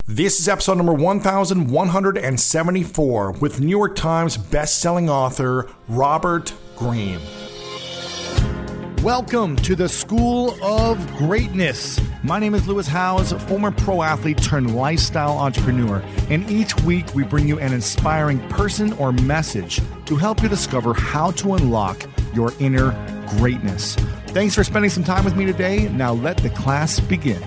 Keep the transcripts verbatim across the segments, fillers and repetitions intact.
This is episode number one thousand one hundred seventy-four with New York Times best-selling author Robert Greene. Welcome to the School of Greatness. My name is Lewis Howes, former pro athlete turned lifestyle entrepreneur, and each week we bring you an inspiring person or message to help you discover how to unlock your inner greatness. Thanks for spending some time with me today. Now let the class begin.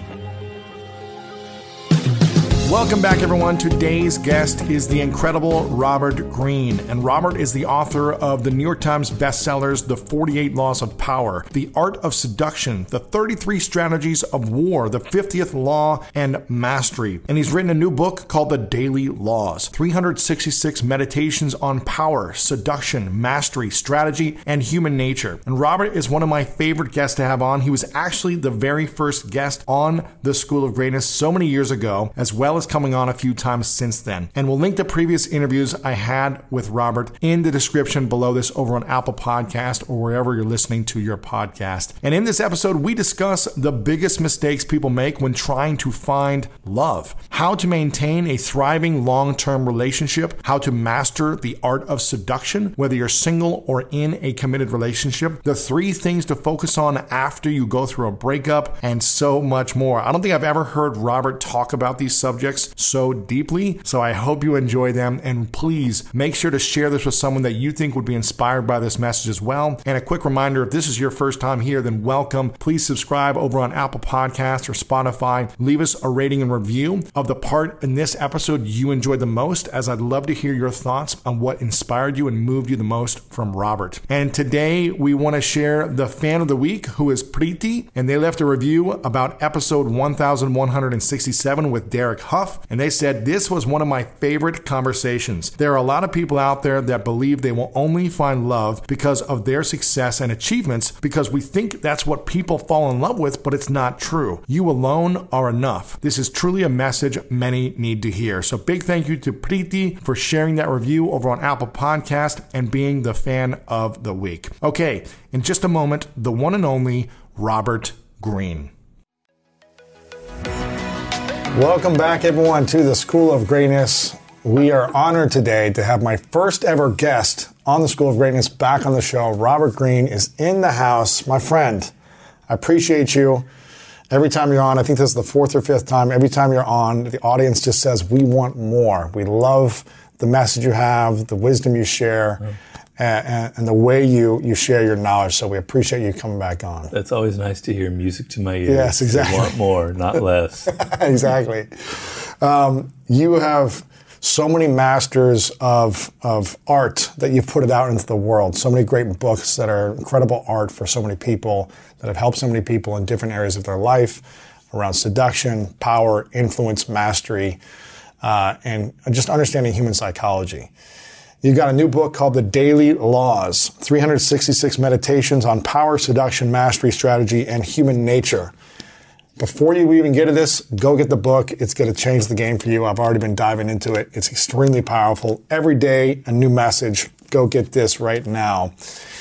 Welcome back, everyone. Today's guest is the incredible Robert Greene. And Robert is the author of the New York Times bestsellers, The forty-eight Laws of Power, The Art of Seduction, The thirty-three Strategies of War, The fiftieth Law, and Mastery. And he's written a new book called The Daily Laws, three hundred sixty-six Meditations on Power, Seduction, Mastery, Strategy, and Human Nature. And Robert is one of my favorite guests to have on. He was actually the very first guest on the School of Greatness so many years ago, as well as coming on a few times since then. And we'll link to previous interviews I had with Robert in the description below this over on Apple Podcast or wherever you're listening to your podcast. And in this episode, we discuss the biggest mistakes people make when trying to find love, how to maintain a thriving long-term relationship, how to master the art of seduction, whether you're single or in a committed relationship, the three things to focus on after you go through a breakup, and so much more. I don't think I've ever heard Robert talk about these subjects so deeply, so I hope you enjoy them, and please make sure to share this with someone that you think would be inspired by this message as well. And a quick reminder, if this is your first time here, then welcome. Please subscribe over on Apple Podcasts or Spotify. Leave us a rating and review of the part in this episode you enjoyed the most, as I'd love to hear your thoughts on what inspired you and moved you the most from Robert. And today we want to share the fan of the week, who is Preeti, and they left a review about episode one thousand one hundred sixty-seven with Derek Huff. And they said, this was one of my favorite conversations. There are a lot of people out there that believe they will only find love because of their success and achievements, because we think that's what people fall in love with, but it's not true. You alone are enough. This is truly a message many need to hear. So big thank you to Preeti for sharing that review over on Apple Podcast and being the fan of the week. Okay, in just a moment, the one and only Robert Greene. Welcome back, everyone, to the School of Greatness. We are honored today to have my first ever guest on the School of Greatness back on the show. Robert Greene is in the house. My friend, I appreciate you. Every time you're on, I think this is the fourth or fifth time, every time you're on, the audience just says, we want more. We love the message you have, the wisdom you share. Mm. And, and the way you, you share your knowledge. So we appreciate you coming back on. That's always nice to hear music to my ears. Yes, exactly. I want more, not less. Exactly. Um, you have so many masters of, of art that you've put it out into the world. So many great books that are incredible art for so many people, that have helped so many people in different areas of their life around seduction, power, influence, mastery, uh, and just understanding human psychology. You've got a new book called The Daily Laws, three hundred sixty-six Meditations on Power, Seduction, Mastery, Strategy, and Human Nature. Before you even get to this, go get the book. It's going to change the game for you. I've already been diving into it. It's extremely powerful. Every day, a new message. Go get this right now.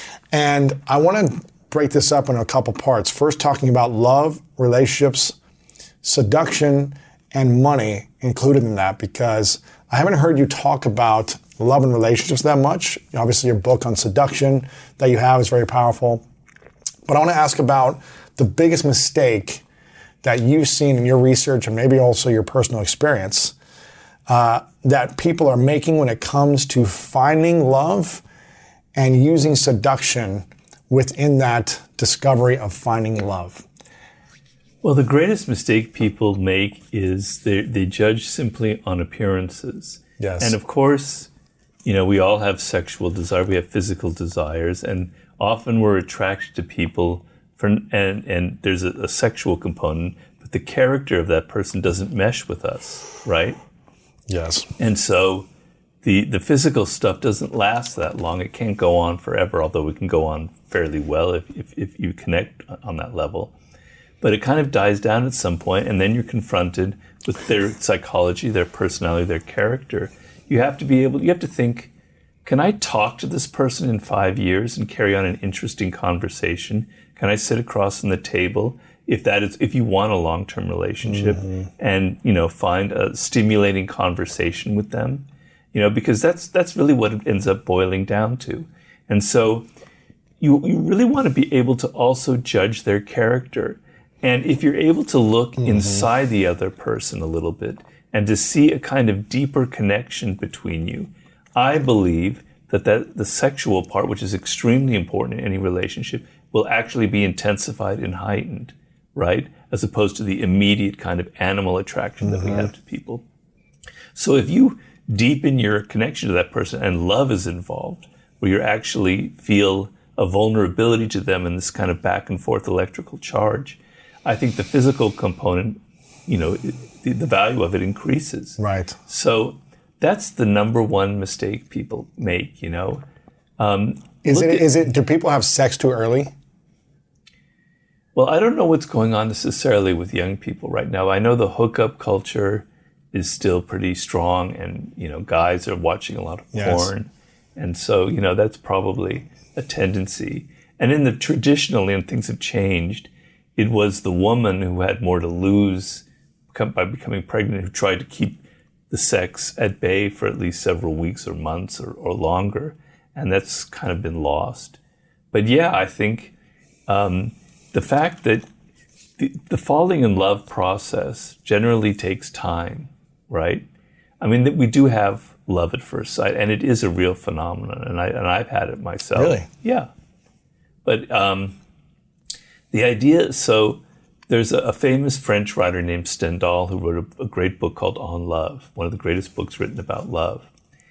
And I want to break this up in a couple parts. First, talking about love, relationships, seduction, and money included in that, because I haven't heard you talk about love and relationships that much. Obviously, your book on seduction that you have is very powerful. But I want to ask about the biggest mistake that you've seen in your research, and maybe also your personal experience, uh, that people are making when it comes to finding love and using seduction within that discovery of finding love. Well, the greatest mistake people make is they, they judge simply on appearances. Yes. And of course, you know, we all have sexual desire, we have physical desires, and often we're attracted to people for, and, and there's a, a sexual component, but the character of that person doesn't mesh with us, right? Yes. And so the, the physical stuff doesn't last that long. It can't go on forever, although it can go on fairly well if, if, if you connect on that level. But it kind of dies down at some point, and then you're confronted with their psychology, their personality, their character. You have to be able, you have to think, can I talk to this person in five years and carry on an interesting conversation? Can I sit across from the table if that is, if you want a long-term relationship, mm-hmm. and, you know, find a stimulating conversation with them, you know, because that's, that's really what it ends up boiling down to. And so you, you really want to be able to also judge their character. And if you're able to look mm-hmm. inside the other person a little bit and to see a kind of deeper connection between you, I believe that, that the sexual part, which is extremely important in any relationship, will actually be intensified and heightened, right? As opposed to the immediate kind of animal attraction mm-hmm. that we have to people. So if you deepen your connection to that person and love is involved, where you actually feel a vulnerability to them in this kind of back and forth electrical charge, I think the physical component, you know, the, the value of it increases. Right. So that's the number one mistake people make, you know. Um, is it, at, is it, do people have sex too early? Well, I don't know what's going on necessarily with young people right now. I know the hookup culture is still pretty strong, and, you know, guys are watching a lot of yes. porn. And so, you know, that's probably a tendency. And in the traditionally, and things have changed, it was the woman who had more to lose by becoming pregnant, who tried to keep the sex at bay for at least several weeks or months or, or longer. And that's kind of been lost. But yeah, I think um, the fact that the, the falling in love process generally takes time, right? I mean, that we do have love at first sight, and it is a real phenomenon, and, I, and I've had it myself. Really? Yeah. But um, the idea, so there's a, a famous French writer named Stendhal who wrote a, a great book called On Love, one of the greatest books written about love.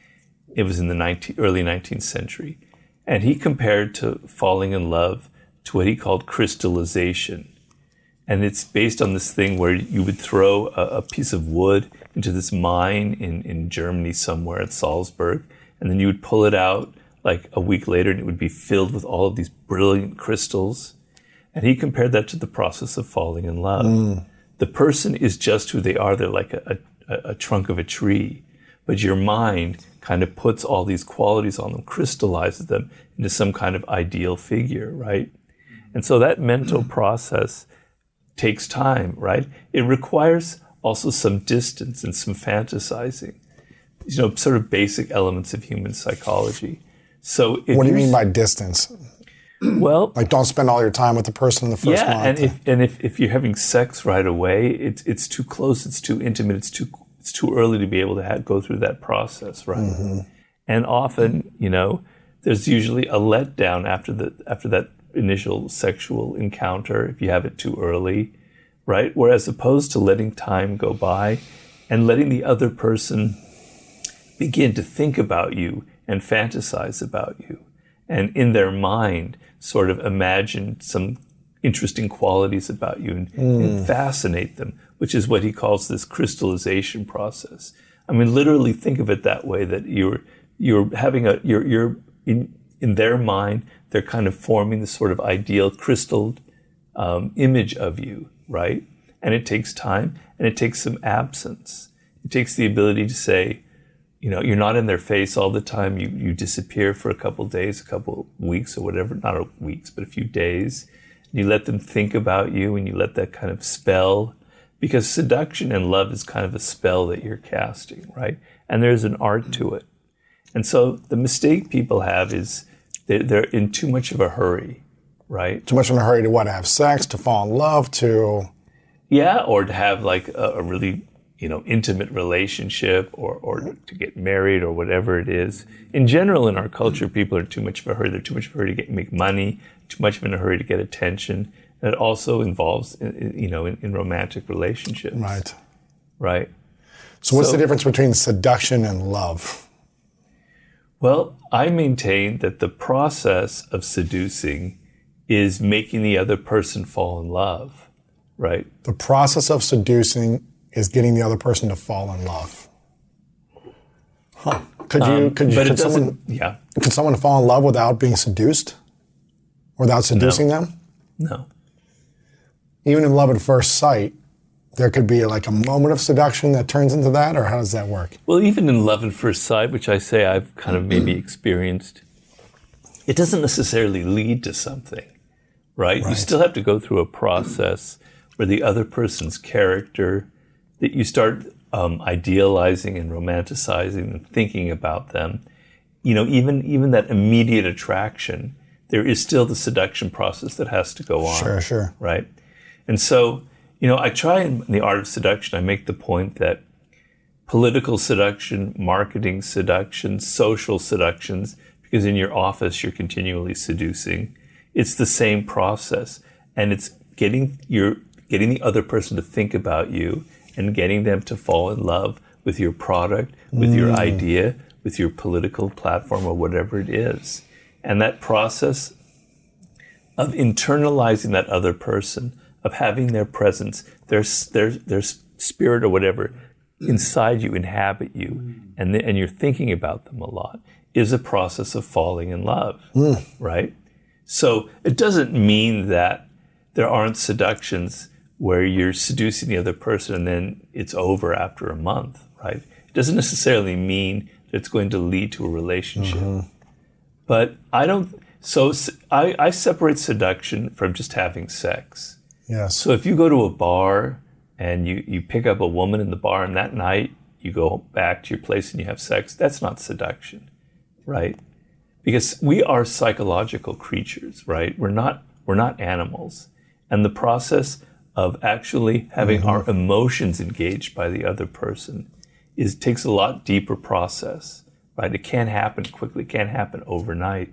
It was in the nineteen, early nineteenth century. And he compared to falling in love to what he called crystallization. And it's based on this thing where you would throw a, a piece of wood into this mine in, in Germany somewhere at Salzburg, and then you would pull it out like a week later and it would be filled with all of these brilliant crystals. And he compared that to the process of falling in love. Mm. The person is just who they are. They're like a, a, a trunk of a tree. But your mind kind of puts all these qualities on them, crystallizes them into some kind of ideal figure, right? And so that mental process takes time, right? It requires also some distance and some fantasizing, you know, sort of basic elements of human psychology. So if what do you mean by distance? Well, like don't spend all your time with the person in the first yeah, month. and if and if, if you're having sex right away, it's it's too close, it's too intimate, it's too it's too early to be able to have, go through that process, right? Mm-hmm. And often, you know, there's usually a letdown after the after that initial sexual encounter if you have it too early, right? Whereas opposed to letting time go by and letting the other person begin to think about you and fantasize about you, and in their mind sort of imagine some interesting qualities about you and, mm. and fascinate them, which is what he calls this crystallization process. I mean, literally think of it that way, that you're you're having a you're you're in in their mind, they're kind of forming this sort of ideal crystal um, image of you, right? And it takes time, and it takes some absence. It takes the ability to say, you know, you're not in their face all the time. You you disappear for a couple of days, a couple of weeks or whatever, not a weeks, but a few days. And you let them think about you, and you let that kind of spell, because seduction and love is kind of a spell that you're casting, right? And there's an art to it. And so the mistake people have is they're, they're in too much of a hurry, right? Too much in a hurry to what? To have sex, to fall in love, to... Yeah, or to have like a, a really, you know, intimate relationship, or, or to get married, or whatever it is. In general, in our culture, people are in too much of a hurry. They're too much of a hurry to get, make money, too much of in a hurry to get attention. And it also involves, you know, in, in romantic relationships. Right. Right. So what's so, the difference between seduction and love? Well, I maintain that the process of seducing is making the other person fall in love, right? The process of seducing is getting the other person to fall in love. Huh. Could you, um, could you, but could it doesn't, someone, yeah. could someone fall in love without being seduced? Without seducing no. them? No. Even in love at first sight, there could be like a moment of seduction that turns into that, or how does that work? Well, even in love at first sight, which I say I've kind of maybe experienced, it doesn't necessarily lead to something, right? right? You still have to go through a process where the other person's character, that you start um, idealizing and romanticizing and thinking about them, you know, even even that immediate attraction, there is still the seduction process that has to go on. Sure, sure. Right? And so, you know, I try in the art of seduction, I make the point that political seduction, marketing seduction, social seductions, because in your office you're continually seducing, it's the same process. And it's getting your getting the other person to think about you and getting them to fall in love with your product, with mm. your idea, with your political platform or whatever it is. And that process of internalizing that other person, of having their presence, their their their spirit or whatever inside you, inhabit you, and the, and you're thinking about them a lot, is a process of falling in love, mm. right? So it doesn't mean that there aren't seductions where you're seducing the other person and then it's over after a month, right? It doesn't necessarily mean that it's going to lead to a relationship. Mm-hmm. But I don't, so I, I separate seduction from just having sex. Yes. So if you go to a bar and you, you pick up a woman in the bar and that night you go back to your place and you have sex, that's not seduction, right? Because we are psychological creatures, right? We're not, we're not animals. And the process of actually having mm-hmm. our emotions engaged by the other person is takes a lot deeper process, right? It can't happen quickly, it can't happen overnight.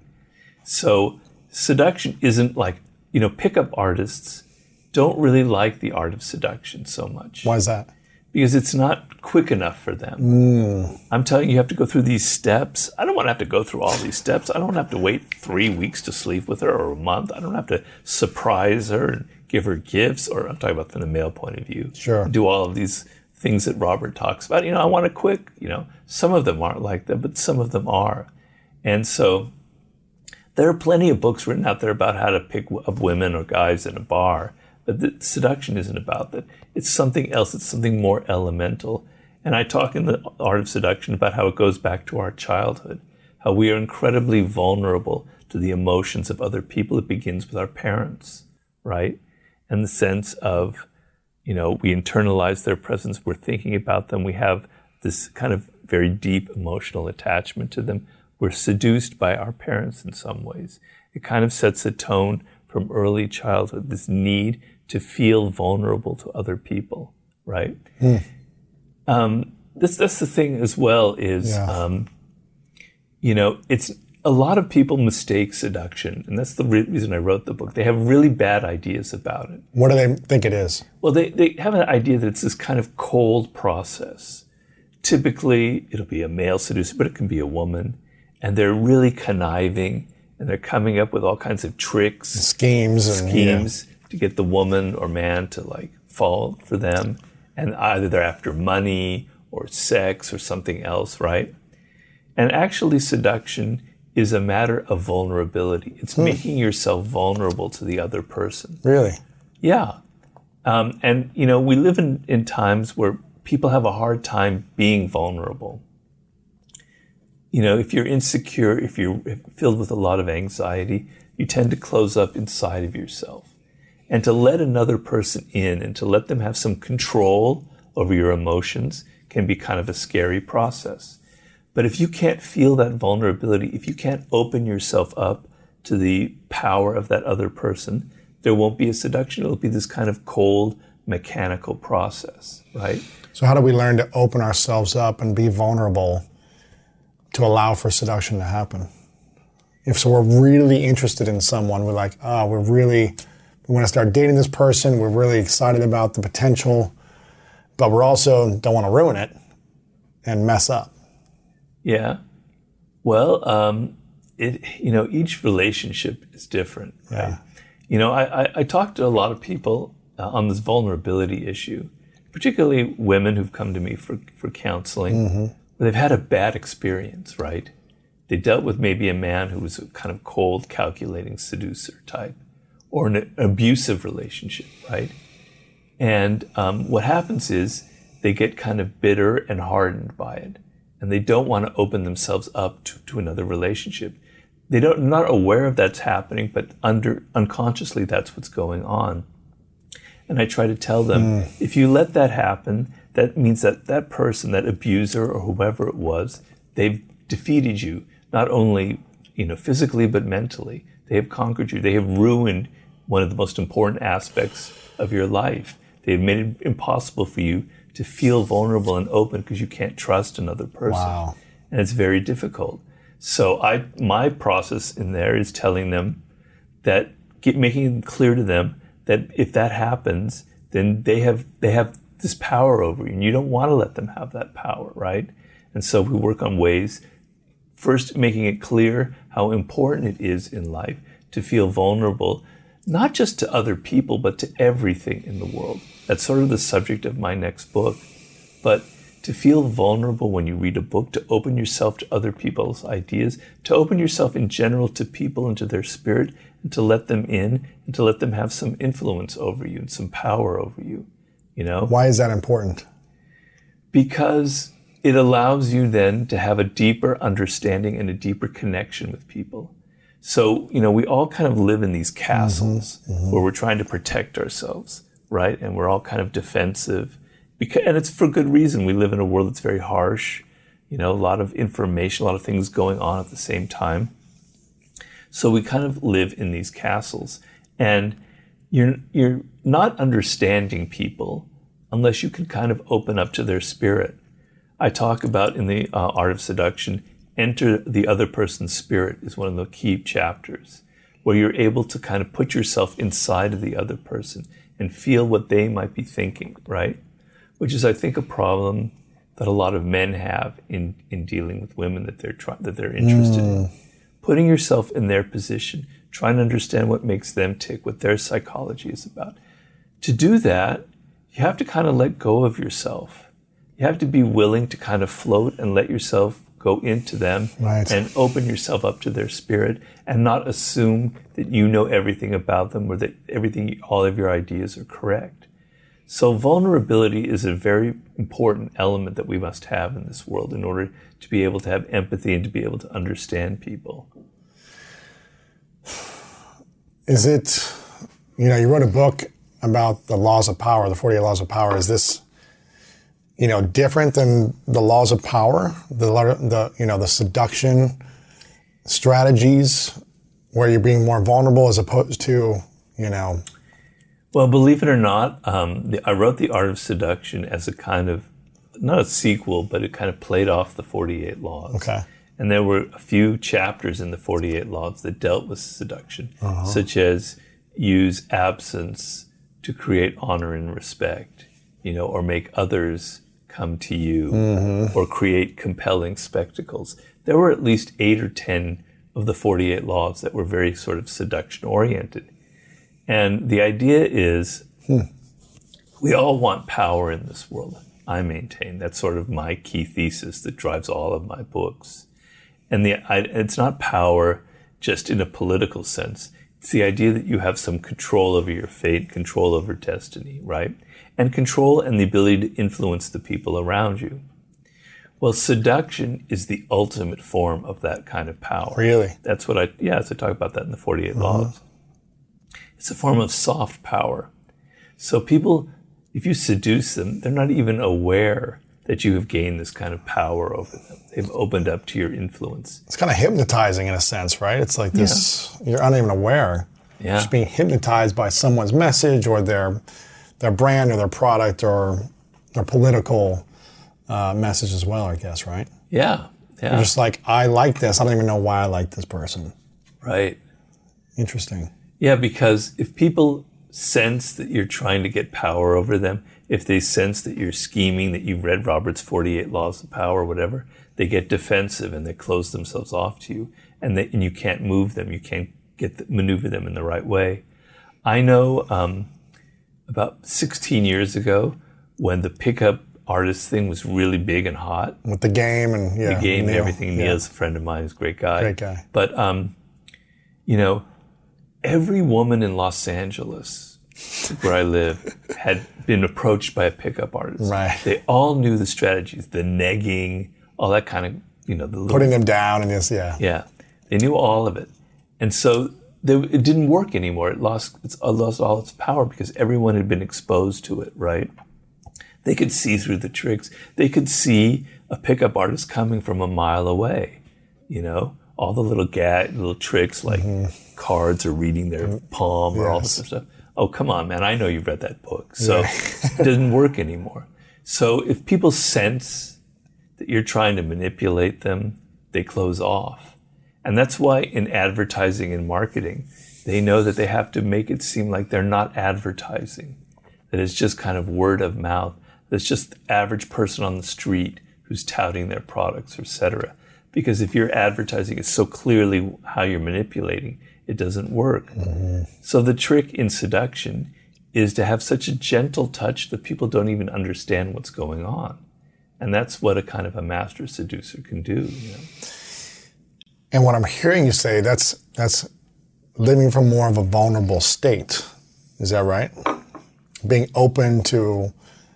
So seduction isn't like, you know, pickup artists don't really like the art of seduction so much. Why is that? Because it's not quick enough for them. Mm. I'm telling you, you have to go through these steps. I don't want to have to go through all these steps. I don't have to wait three weeks to sleep with her or a month. I don't have to surprise her and give her gifts, or I'm talking about from the male point of view. Sure. Do all of these things that Robert talks about. You know, I want a quick, you know, some of them aren't like that, but some of them are. And so there are plenty of books written out there about how to pick up women or guys in a bar. But the seduction isn't about that. It's something else. It's something more elemental. And I talk in the art of seduction about how it goes back to our childhood, how we are incredibly vulnerable to the emotions of other people. It begins with our parents, right? And the sense of, you know, we internalize their presence. We're thinking about them. We have this kind of very deep emotional attachment to them. We're seduced by our parents in some ways. It kind of sets a tone from early childhood, this need to feel vulnerable to other people, right? Mm. Um, this, that's the thing as well is, yeah. um, you know, it's a lot of people mistake seduction, and that's the re- reason I wrote the book. They have really bad ideas about it. What do they think it is? Well, they, they have an idea that it's this kind of cold process. Typically, it'll be a male seducer, but it can be a woman, and they're really conniving, and they're coming up with all kinds of tricks, schemes, and, schemes yeah. to get the woman or man to like fall for them. And either they're after money or sex or something else, right? And actually seduction is a matter of vulnerability. It's hmm. making yourself vulnerable to the other person. Really? Yeah. Um, and, you know, we live in, in times where people have a hard time being vulnerable. You know, if you're insecure, if you're filled with a lot of anxiety, you tend to close up inside of yourself. And to let another person in and to let them have some control over your emotions can be kind of a scary process. But if you can't feel that vulnerability, if you can't open yourself up to the power of that other person, there won't be a seduction. It'll be this kind of cold, mechanical process, right? So how do we learn to open ourselves up and be vulnerable to allow for seduction to happen? If so we're really interested in someone, we're like, oh, we're really, we want to start dating this person, we're really excited about the potential, but we're also don't want to ruin it and mess up. Yeah. Well, um, it, you know, each relationship is different, right? Yeah. You know, I, I, I talk to a lot of people uh, on this vulnerability issue, particularly women who've come to me for, for counseling, mm-hmm. where they've had a bad experience, right? They dealt with maybe a man who was a kind of cold, calculating seducer type, or an abusive relationship, right? And um, what happens is they get kind of bitter and hardened by it, and they don't want to open themselves up to, to another relationship. They don't, not aware of that's happening, but under unconsciously that's what's going on. And I try to tell them, mm. if you let that happen, that means that that person, that abuser or whoever it was, they've defeated you, not only, you know, physically, but mentally. They have conquered you. They have ruined one of the most important aspects of your life. They have made it impossible for you to feel vulnerable and open because you can't trust another person. Wow. And it's very difficult. So I, my process in there is telling them that, get, making it clear to them that if that happens, then they have they have this power over you, and you don't want to let them have that power, right? And so we work on ways, first making it clear how important it is in life to feel vulnerable, not just to other people, but to everything in the world. That's sort of the subject of my next book. But to feel vulnerable when you read a book, to open yourself to other people's ideas, to open yourself in general to people and to their spirit, and to let them in, and to let them have some influence over you and some power over you, you know? Why is that important? Because it allows you then to have a deeper understanding and a deeper connection with people. So, you know, we all kind of live in these castles mm-hmm, mm-hmm. where we're trying to protect ourselves, right? And we're all kind of defensive. Because, and it's for good reason. We live in a world that's very harsh, you know, a lot of information, a lot of things going on at the same time. So we kind of live in these castles. And you're you're not understanding people unless you can kind of open up to their spirit. I talk about in the uh, Art of Seduction, enter the other person's spirit is one of the key chapters, where you're able to kind of put yourself inside of the other person and feel what they might be thinking, right? Which is, I think, a problem that a lot of men have in, in dealing with women that they're try- that they're interested mm. in. Putting yourself in their position, trying to understand what makes them tick, what their psychology is about. To do that, you have to kind of let go of yourself. You have to be willing to kind of float and let yourself go into them right. and open yourself up to their spirit and not assume that you know everything about them or that everything, all of your ideas are correct. So vulnerability is a very important element that we must have in this world in order to be able to have empathy and to be able to understand people. Is it, you know, you wrote a book about the laws of power, the forty-eight laws of power. Is this, you know, different than the laws of power, the, the you know, the seduction strategies where you're being more vulnerable as opposed to, you know? Well, believe it or not, um, the, I wrote The Art of Seduction as a kind of, not a sequel, but it kind of played off the forty-eight laws. Okay. And there were a few chapters in the forty-eight laws that dealt with seduction, uh-huh. such as use absence to create honor and respect, you know, or make others come to you, mm-hmm. or create compelling spectacles. There were at least eight or ten of the forty-eight laws that were very sort of seduction-oriented. And the idea is hmm. we all want power in this world, I maintain. That's sort of my key thesis that drives all of my books. And the I, it's not power just in a political sense. It's the idea that you have some control over your fate, control over destiny, right? And control and the ability to influence the people around you. Well, seduction is the ultimate form of that kind of power. Really? That's what I, yeah, so I talk about that in the forty-eight uh-huh. laws. It's a form of soft power. So people, if you seduce them, they're not even aware that you have gained this kind of power over them. They've opened up to your influence. It's kind of hypnotizing in a sense, right? It's like this, yeah. you're not even aware. Yeah. You're just being hypnotized by someone's message or their their brand or their product or their political uh, message as well, I guess, right? Yeah. yeah. You're just like, I like this. I don't even know why I like this person. Right. Interesting. Yeah, because if people sense that you're trying to get power over them, if they sense that you're scheming, that you've read Robert's forty-eight laws of power or whatever, they get defensive and they close themselves off to you, and, they, and you can't move them. You can't get the, maneuver them in the right way. I know um, about sixteen years ago when the pickup artist thing was really big and hot. With the game and yeah, the game Neil, and everything. Yeah. Neil's a friend of mine. He's a great guy. Great guy. But, um, you know, every woman in Los Angeles, where I live, had been approached by a pickup artist. Right. They all knew the strategies, the negging, all that kind of, you know, the little, putting them down and this, yeah. Yeah. They knew all of it. And so they, it didn't work anymore. It lost, it's, it lost all its power because everyone had been exposed to it, right? They could see through the tricks. They could see a pickup artist coming from a mile away, you know? All the little gag, little tricks like mm-hmm. cards or reading their palm or yes. all this sort of stuff. Oh, come on, man. I know you've read that book. So yeah. It doesn't work anymore. So if people sense that you're trying to manipulate them, they close off. And that's why in advertising and marketing, they know that they have to make it seem like they're not advertising, that it's just kind of word of mouth, that it's just the average person on the street who's touting their products, et cetera. Because if you're advertising it so clearly how you're manipulating, it doesn't work. Mm-hmm. So the trick in seduction is to have such a gentle touch that people don't even understand what's going on. And that's what a kind of a master seducer can do. You know? And what I'm hearing you say, that's that's living from more of a vulnerable state. Is that right? Being open to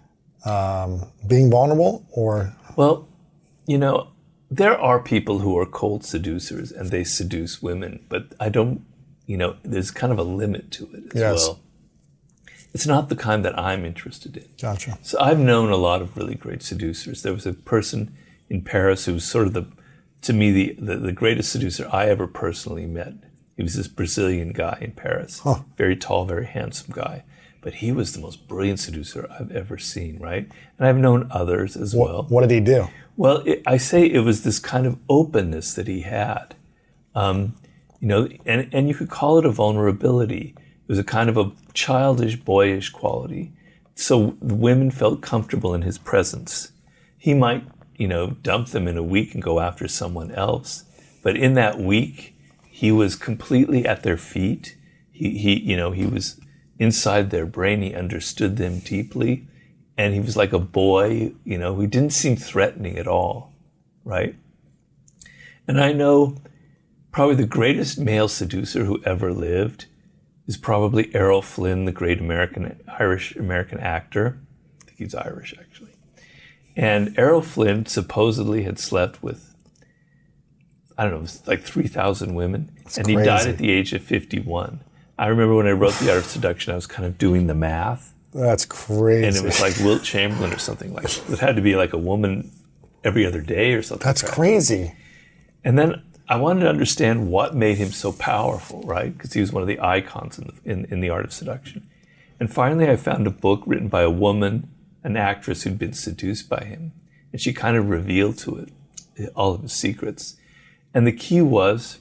um, being vulnerable or? Well, you know, there are people who are cold seducers and they seduce women, but I don't, you know, there's kind of a limit to it as yes. well. It's not the kind that I'm interested in. Gotcha. So I've known a lot of really great seducers. There was a person in Paris who was sort of the, to me, the, the, the greatest seducer I ever personally met. He was this Brazilian guy in Paris, huh. very tall, very handsome guy. But he was the most brilliant seducer I've ever seen, right? And I've known others as what, well. What did he do? Well, it, I say it was this kind of openness that he had, um, you know, and, and you could call it a vulnerability. It was a kind of a childish, boyish quality. So women felt comfortable in his presence. He might, you know, dump them in a week and go after someone else. But in that week, he was completely at their feet. He, he you know, he was inside their brain. He understood them deeply. And he was like a boy, you know, who didn't seem threatening at all, right? And I know probably the greatest male seducer who ever lived is probably Errol Flynn, the great American, Irish-American actor. I think he's Irish, actually. And Errol Flynn supposedly had slept with, I don't know, it was like three thousand women. That's and crazy. He died at the age of fifty-one. I remember when I wrote The Art of Seduction, I was kind of doing the math. That's crazy. And it was like Wilt Chamberlain or something like that. It had to be like a woman every other day or something. That's like crazy. That. And then I wanted to understand what made him so powerful, right? Because he was one of the icons in the, in, in the art of seduction. And finally I found a book written by a woman, an actress who'd been seduced by him. And she kind of revealed to it all of his secrets. And the key was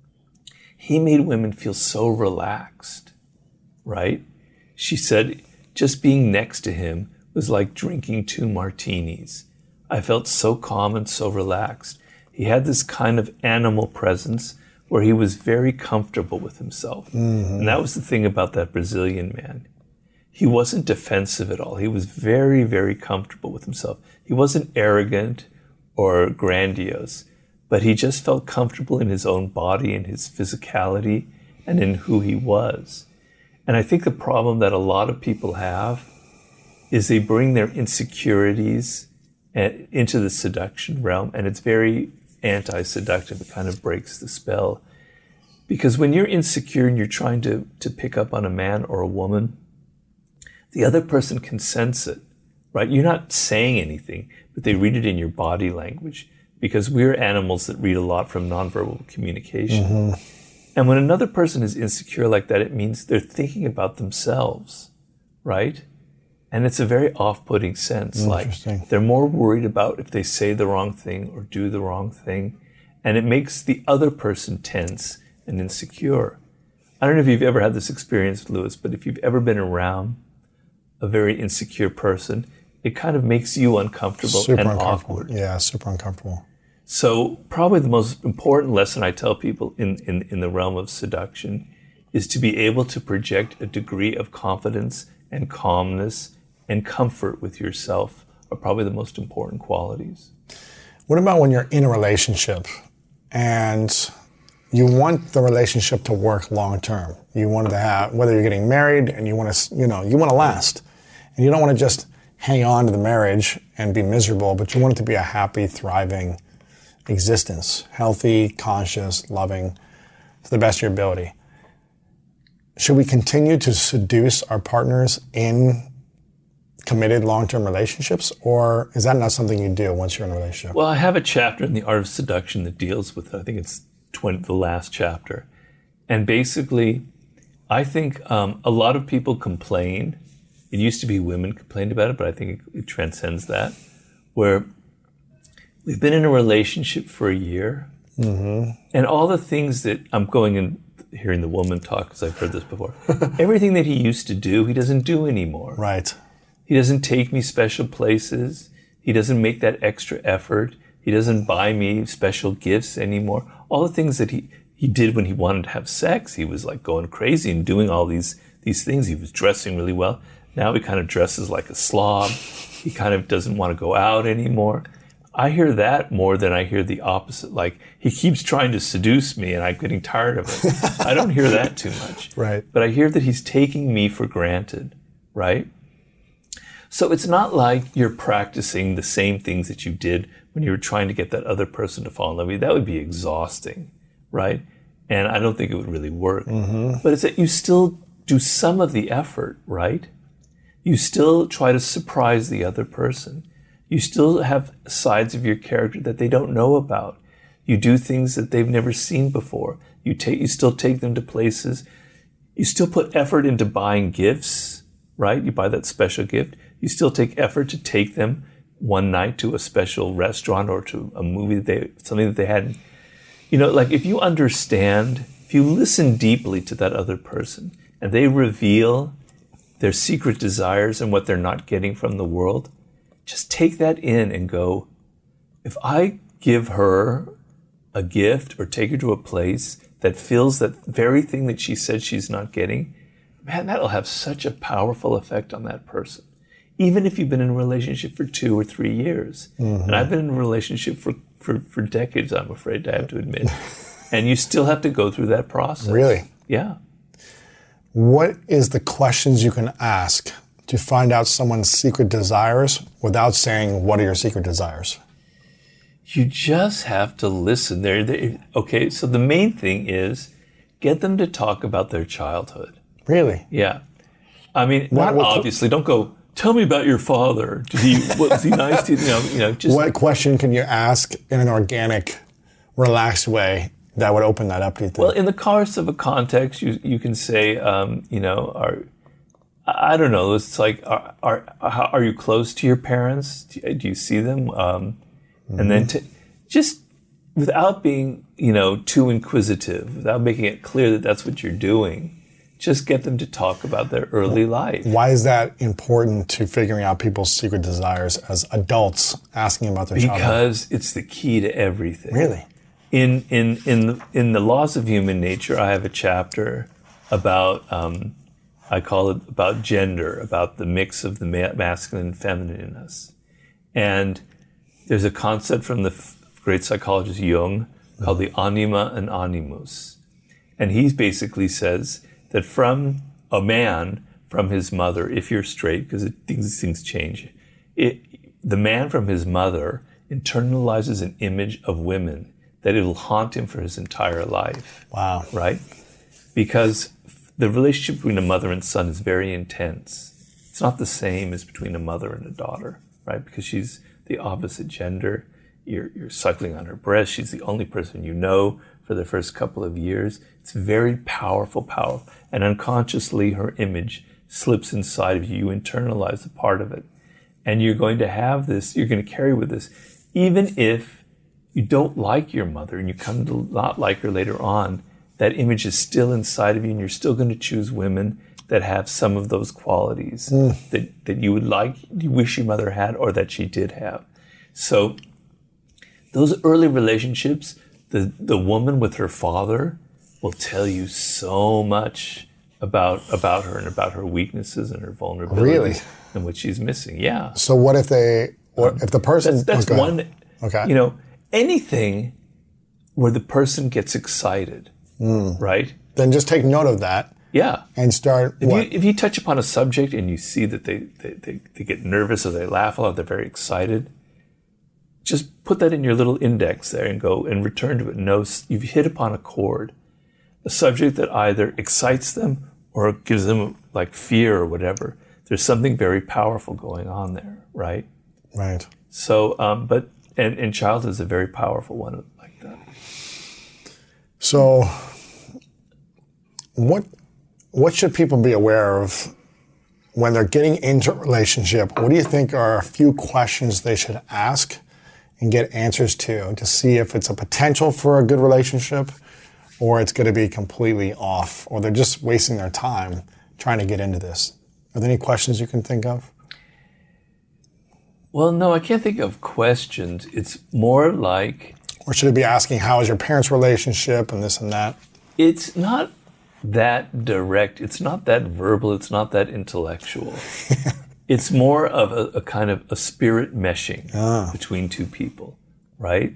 he made women feel so relaxed, right? She said, just being next to him was like drinking two martinis. I felt so calm and so relaxed. He had this kind of animal presence where he was very comfortable with himself. Mm-hmm. And that was the thing about that Brazilian man. He wasn't defensive at all. He was very, very comfortable with himself. He wasn't arrogant or grandiose, but he just felt comfortable in his own body and his physicality and in who he was. And I think the problem that a lot of people have is they bring their insecurities into the seduction realm, and it's very anti-seductive. It kind of breaks the spell. Because when you're insecure and you're trying to, to pick up on a man or a woman, the other person can sense it, right? You're not saying anything, but they read it in your body language, because we're animals that read a lot from nonverbal communication. Mm-hmm. And when another person is insecure like that, it means they're thinking about themselves, right? And it's a very off-putting sense. Like they're more worried about if they say the wrong thing or do the wrong thing. And it makes the other person tense and insecure. I don't know if you've ever had this experience, Louis, but if you've ever been around a very insecure person, it kind of makes you uncomfortable super and uncomfortable. Awkward. Yeah, super uncomfortable. So probably the most important lesson I tell people in, in, in the realm of seduction is to be able to project a degree of confidence and calmness and comfort with yourself are probably the most important qualities. What about when you're in a relationship and you want the relationship to work long term? You want to have, whether you're getting married and you want to, you know, you want to last. And you don't want to just hang on to the marriage and be miserable, but you want it to be a happy, thriving existence, healthy, conscious, loving, to the best of your ability. should we continue to seduce our partners in committed long-term relationships, or is that not something you do once you're in a relationship? Well, I have a chapter in The Art of Seduction that deals with it. I think it's twenty, the last chapter. And basically, I think um, a lot of people complain. It used to be women complained about it, but I think it, it transcends that, where we've been in a relationship for a year, mm-hmm. and all the things that I'm going and hearing the woman talk, because I've heard this before, everything that he used to do, he doesn't do anymore. Right. He doesn't take me special places. He doesn't make that extra effort. He doesn't buy me special gifts anymore. All the things that he, he did when he wanted to have sex, he was like going crazy and doing all these, these things. He was dressing really well. Now he kind of dresses like a slob. He kind of doesn't want to go out anymore. I hear that more than I hear the opposite. Like, he keeps trying to seduce me and I'm getting tired of it. I don't hear that too much. Right. But I hear that he's taking me for granted, right? So it's not like you're practicing the same things that you did when you were trying to get that other person to fall in love with you. That would be exhausting, right? And I don't think it would really work. Mm-hmm. But it's that you still do some of the effort, right? You still try to surprise the other person. You still have sides of your character that they don't know about. You do things that they've never seen before. You take, you still take them to places. You still put effort into buying gifts, right? You buy that special gift. You still take effort to take them one night to a special restaurant or to a movie that they, something that they hadn't. You know, like, if you understand, if you listen deeply to that other person and they reveal their secret desires and what they're not getting from the world, just take that in and go, if I give her a gift or take her to a place that fills that very thing that she said she's not getting, man, that'll have such a powerful effect on that person. Even if you've been in a relationship for two or three years. Mm-hmm. And I've been in a relationship for, for, for decades, I'm afraid, I have to admit. And you still have to go through that process. Really? Yeah. What is the questions you can ask to find out someone's secret desires without saying, what are your secret desires? You just have to listen. They're, they're, okay, so the main thing is get them to talk about their childhood. Really? Yeah. I mean, What- not what- obviously, don't go, tell me about your father. Did he, was he nice to you? You know, you know, just... What question can you ask in an organic, relaxed way that would open that up, do you think? Well, in the course of a context, you you can say, um, you know, are I don't know. It's like, are are, are you close to your parents? Do you, do you see them? Um, mm-hmm. And then to, just without being, you know, too inquisitive, without making it clear that that's what you're doing, just get them to talk about their early life. Why is that important to figuring out people's secret desires as adults, asking about their childhood? Because it's the key to everything. Really? In in in the, in the Laws of Human Nature, I have a chapter about um, I call it about gender, about the mix of the ma- masculine and feminine in us. And there's a concept from the f- great psychologist Jung called the anima and animus, and he basically says that from a man, from his mother, if you're straight, because things things change, it, the man from his mother internalizes an image of women that it'll haunt him for his entire life. Wow. Right? Because the relationship between a mother and son is very intense. It's not the same as between a mother and a daughter, right? Because she's the opposite gender. You're, you're suckling on her breast. She's the only person you know for the first couple of years. It's very powerful, powerful. And unconsciously, her image slips inside of you. You internalize a part of it. And you're going to have this, you're going to carry with this, even if you don't like your mother and you come to not like her later on, that image is still inside of you and you're still going to choose women that have some of those qualities mm. that, that you would like, you wish your mother had or that she did have. So those early relationships, the, the woman with her father will tell you so much about about her and about her weaknesses and her vulnerabilities Really? And what she's missing. Yeah. So what if they, what Um, if the person... That's, that's oh, go one, ahead. Okay. you know, anything where the person gets excited, Mm. right? Then just take note of that Yeah. and start If what? you, if you touch upon a subject and you see that they, they, they, they get nervous or they laugh a lot, they're very excited, just put that in your little index there and go and return to it. Know you've hit upon a chord, a subject that either excites them or gives them like fear or whatever. There's something very powerful going on there, right? Right. So, um, but, and, and childhood is a very powerful one like that. So, what what should people be aware of when they're getting into a relationship? What do you think are a few questions they should ask and get answers to to see if it's a potential for a good relationship or it's going to be completely off or they're just wasting their time trying to get into this? Are there any questions you can think of? Well, no, I can't think of questions. It's more like... Or should it be asking, how is your parents' relationship and this and that? It's not that direct. It's not that verbal. It's not that intellectual. It's more of a, a kind of a spirit meshing ah. between two people, right?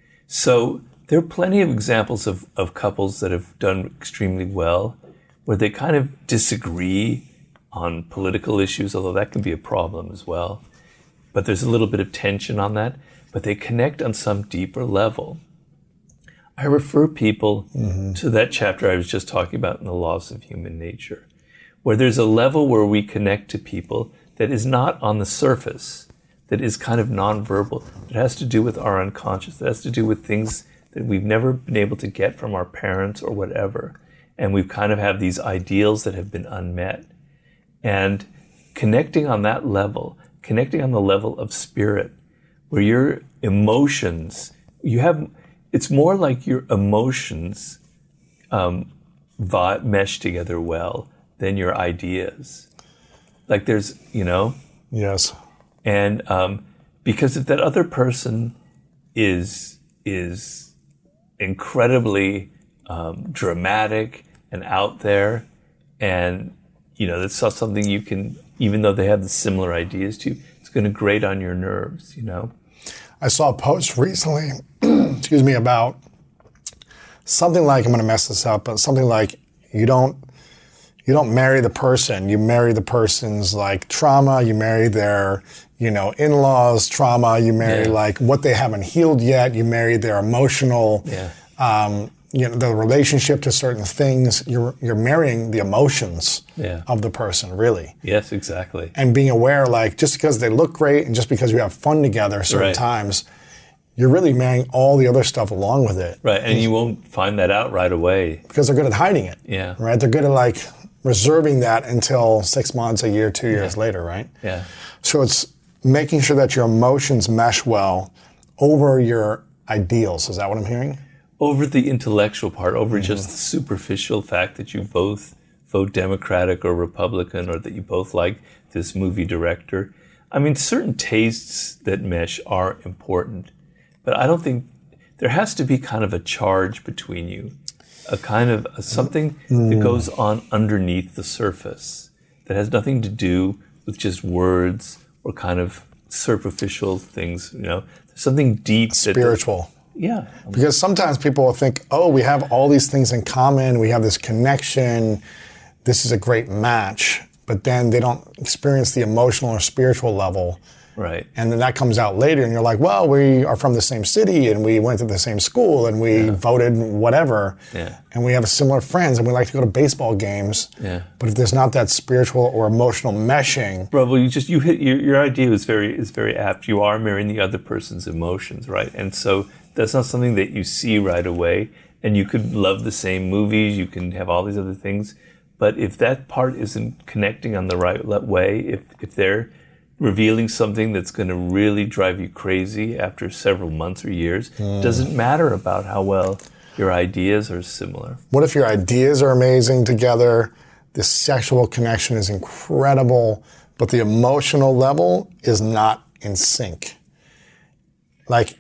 So there are plenty of examples of, of couples that have done extremely well where they kind of disagree on political issues, although that can be a problem as well. But there's a little bit of tension on that, but they connect on some deeper level. I refer people mm-hmm. to that chapter I was just talking about in The Laws of Human Nature, where there's a level where we connect to people that is not on the surface, that is kind of nonverbal, that has to do with our unconscious, that has to do with things that we've never been able to get from our parents or whatever. And we've kind of have these ideals that have been unmet. And connecting on that level, connecting on the level of spirit, where your emotions, you have, it's more like your emotions um, vi- mesh together well than your ideas. Like there's, you know? Yes. And um, because if that other person is is incredibly um, dramatic and out there, and you know that's not something you can, even though they have the similar ideas to you, it's going to grate on your nerves. You know. I saw a post recently, excuse me, about something like, I'm going to mess this up, but something like you don't. You don't marry the person. You marry the person's like trauma. You marry their, you know, in-laws trauma. You marry yeah. like what they haven't healed yet. You marry their emotional, yeah. um, you know, the relationship to certain things. You're you're marrying the emotions yeah. of the person, really. Yes, exactly. And being aware, like, just because they look great and just because you have fun together certain right. times, you're really marrying all the other stuff along with it. Right, and you won't find that out right away. Because they're good at hiding it. Yeah. Right? They're good at, like, reserving that until six months, a year, two years yeah. later, right? Yeah. So it's making sure that your emotions mesh well over your ideals. Is that what I'm hearing? Over the intellectual part, over mm-hmm. just the superficial fact that you both vote Democratic or Republican, or that you both like this movie director. I mean, certain tastes that mesh are important, but I don't think there has to be kind of a charge between you. A kind of a, something mm. that goes on underneath the surface that has nothing to do with just words or kind of superficial things, you know. There's something deep. Spiritual. That, yeah. Because sometimes people will think, oh, we have all these things in common. We have this connection. This is a great match. But then they don't experience the emotional or spiritual level. Right. And then that comes out later, and you're like, well, we are from the same city, and we went to the same school, and we yeah. voted whatever, yeah. and we have similar friends, and we like to go to baseball games. Yeah. But if there's not that spiritual or emotional meshing, bro, well, you just you hit your, your idea is very is very apt. You are mirroring the other person's emotions, right? And so that's not something that you see right away. And you could love the same movies, you can have all these other things, but if that part isn't connecting on the right way, if if they're revealing something that's going to really drive you crazy after several months or years, mm. doesn't matter about how well your ideas are similar. What if your ideas are amazing together, the sexual connection is incredible, but the emotional level is not in sync? Like,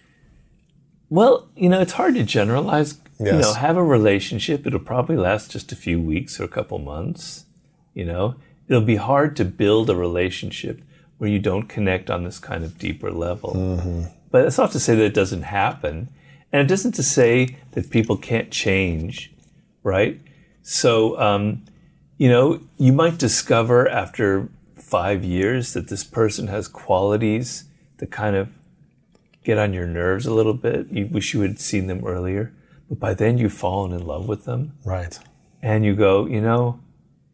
well, you know, it's hard to generalize. Yes. You know, have a relationship, it'll probably last just a few weeks or a couple months. You know, it'll be hard to build a relationship where you don't connect on this kind of deeper level. Mm-hmm. But that's not to say that it doesn't happen. And it isn't to say that people can't change, right? So, um, you know, you might discover after five years that this person has qualities that kind of get on your nerves a little bit. You wish you had seen them earlier. But by then you've fallen in love with them. Right. And you go, you know,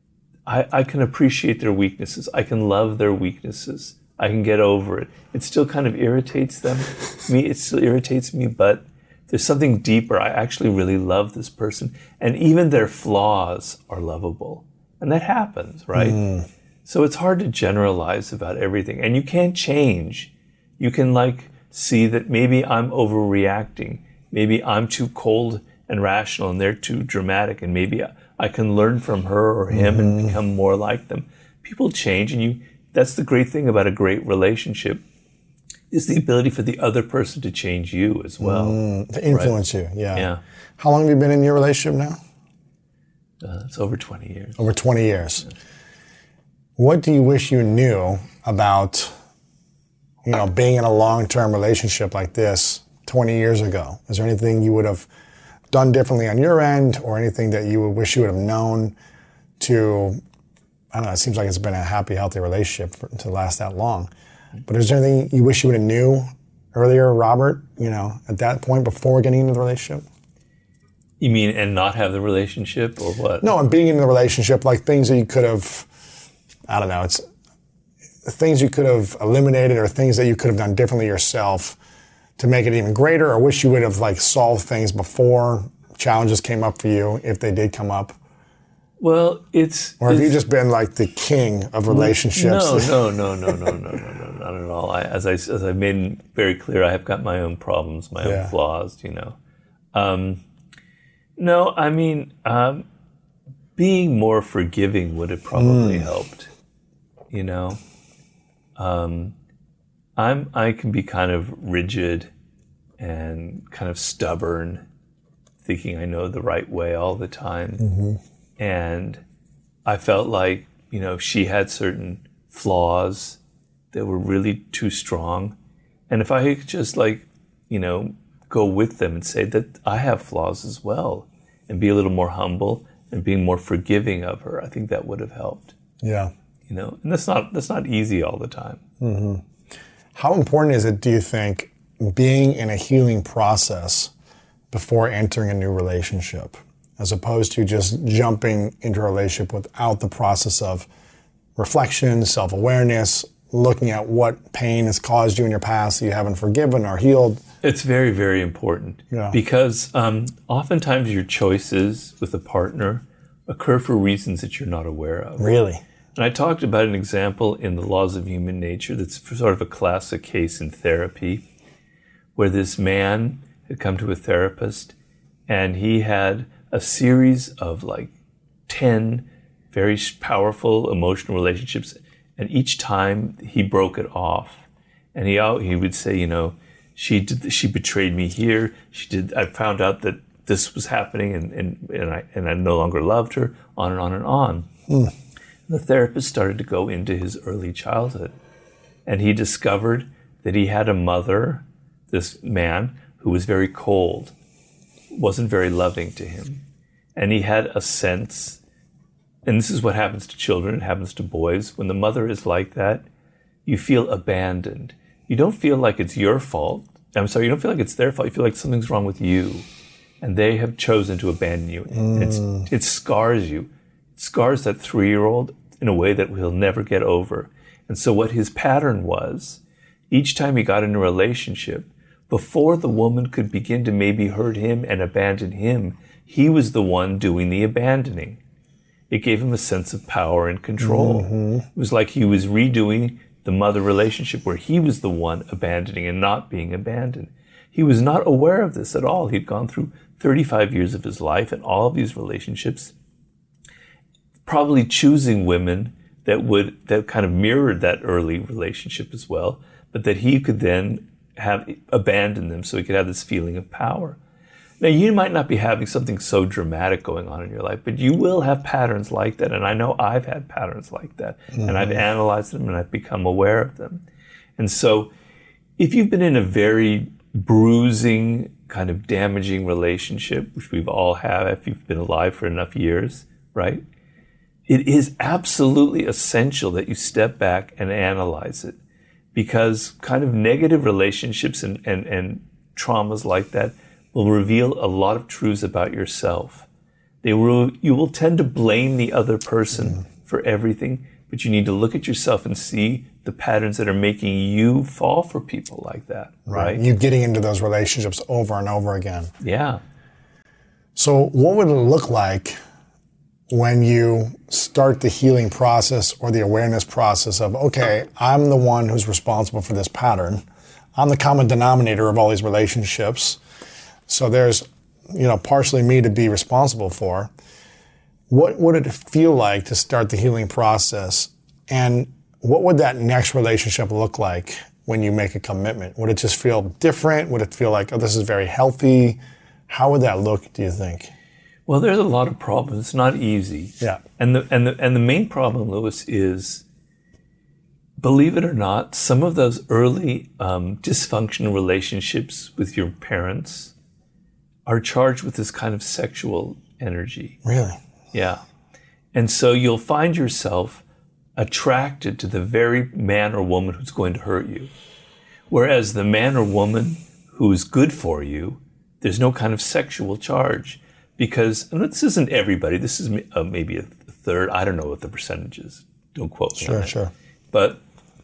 I, I can appreciate their weaknesses. I can love their weaknesses. I can get over it. It still kind of irritates them. Me, it still irritates me, but there's something deeper. I actually really love this person. And even their flaws are lovable. And that happens, right? Mm. So it's hard to generalize about everything. And you can't change. You can like see that maybe I'm overreacting. Maybe I'm too cold and rational and they're too dramatic. And maybe I, I can learn from her or him mm-hmm. and become more like them. People change, and you. That's the great thing about a great relationship, is the ability for the other person to change you as well. Mm, to influence right? you, yeah. Yeah. How long have you been in your relationship now? Uh, it's over twenty years. Over twenty years. Yeah. What do you wish you knew about, you know, being in a long-term relationship like this twenty years ago? Is there anything you would have done differently on your end, or anything that you would wish you would have known to, I don't know, it seems like it's been a happy, healthy relationship for, to last that long. But is there anything you wish you would have knew earlier, Robert, you know, at that point before getting into the relationship? You mean, and not have the relationship, or what? No, and being in the relationship, like things that you could have, I don't know, it's things you could have eliminated or things that you could have done differently yourself to make it even greater, or wish you would have like solved things before challenges came up for you, if they did come up. Well, it's... Or have it's, you just been like the king of relationships? No, no, no, no, no, no, no, no, not at all. I, as, I, as I made very clear, I have got my own problems, my yeah. own flaws, you know. Um, no, I mean, um, being more forgiving would have probably mm. helped, you know. Um, I'm, I can be kind of rigid and kind of stubborn, thinking I know the right way all the time. Mm-hmm. And I felt like, you know, she had certain flaws that were really too strong. And if I could just like, you know, go with them and say that I have flaws as well, and be a little more humble and being more forgiving of her, I think that would have helped. Yeah. You know, and that's not, that's not easy all the time. Mm-hmm. How important is it, do you think, being in a healing process before entering a new relationship, as opposed to just jumping into a relationship without the process of reflection, self-awareness, looking at what pain has caused you in your past that you haven't forgiven or healed? It's very, very important. Yeah. Because um, oftentimes your choices with a partner occur for reasons that you're not aware of. Really? And I talked about an example in The Laws of Human Nature that's sort of a classic case in therapy, where this man had come to a therapist and he had a series of like ten very powerful emotional relationships, and each time he broke it off. And he he would say, you know, she did, she betrayed me here. She did. I found out that this was happening, and and and I and I no longer loved her. On and on and on. Mm. The therapist started to go into his early childhood, and he discovered that he had a mother, this man, who was very cold, wasn't very loving to him. And he had a sense, and this is what happens to children, it happens to boys, when the mother is like that, you feel abandoned. You don't feel like it's your fault. I'm sorry, you don't feel like it's their fault. You feel like something's wrong with you. And they have chosen to abandon you. Mm. And it's, it scars you. It scars that three-year-old in a way that he'll never get over. And so what his pattern was, each time he got in a relationship, before the woman could begin to maybe hurt him and abandon him, he was the one doing the abandoning. It gave him a sense of power and control. Mm-hmm. It was like he was redoing the mother relationship where he was the one abandoning and not being abandoned. He was not aware of this at all. He'd gone through thirty-five years of his life and all of these relationships, probably choosing women that would, that kind of mirrored that early relationship as well, but that he could then have abandoned them so he could have this feeling of power. Now, you might not be having something so dramatic going on in your life, but you will have patterns like that. And I know I've had patterns like that. Mm-hmm. And I've analyzed them and I've become aware of them. And so if you've been in a very bruising, kind of damaging relationship, which we've all had if you've been alive for enough years, right? It is absolutely essential that you step back and analyze it, because kind of negative relationships and, and, and traumas like that will reveal a lot of truths about yourself. They will, you will tend to blame the other person mm. for everything, but you need to look at yourself and see the patterns that are making you fall for people like that, right? right? You getting into those relationships over and over again. Yeah. So what would it look like when you start the healing process or the awareness process of, okay, I'm the one who's responsible for this pattern. I'm the common denominator of all these relationships. So there's, you know, partially me to be responsible for. What would it feel like to start the healing process? And what would that next relationship look like when you make a commitment? Would it just feel different? Would it feel like, oh, this is very healthy? How would that look, do you think? Well, there's a lot of problems. It's not easy. Yeah. And the and the and the main problem, Lewis, is, believe it or not, some of those early um, dysfunctional relationships with your parents are charged with this kind of sexual energy. Really? Yeah. And so you'll find yourself attracted to the very man or woman who's going to hurt you. Whereas the man or woman who is good for you, there's no kind of sexual charge. Because, and this isn't everybody, this is uh, maybe a third, I don't know what the percentage is. Don't quote me. Sure, sure. But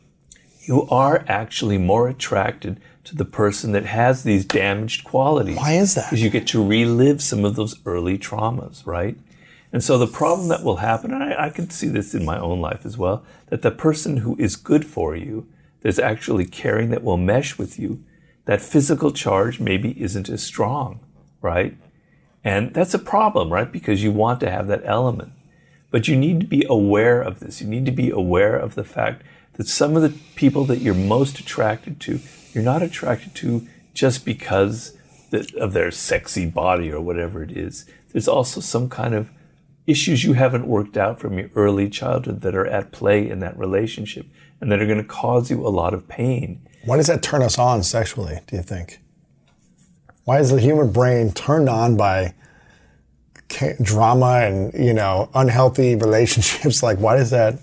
you are actually more attracted to the person that has these damaged qualities. Why is that? Because you get to relive some of those early traumas, right? And so the problem that will happen, and I, I can see this in my own life as well, that the person who is good for you, that's actually caring, that will mesh with you, that physical charge maybe isn't as strong, right? And that's a problem, right? Because you want to have that element. But you need to be aware of this. You need to be aware of the fact that some of the people that you're most attracted to, you're not attracted to just because of their sexy body or whatever it is. There's also some kind of issues you haven't worked out from your early childhood that are at play in that relationship and that are going to cause you a lot of pain. Why does that turn us on sexually, do you think? Why is the human brain turned on by drama and, you know, unhealthy relationships? Like, why does that?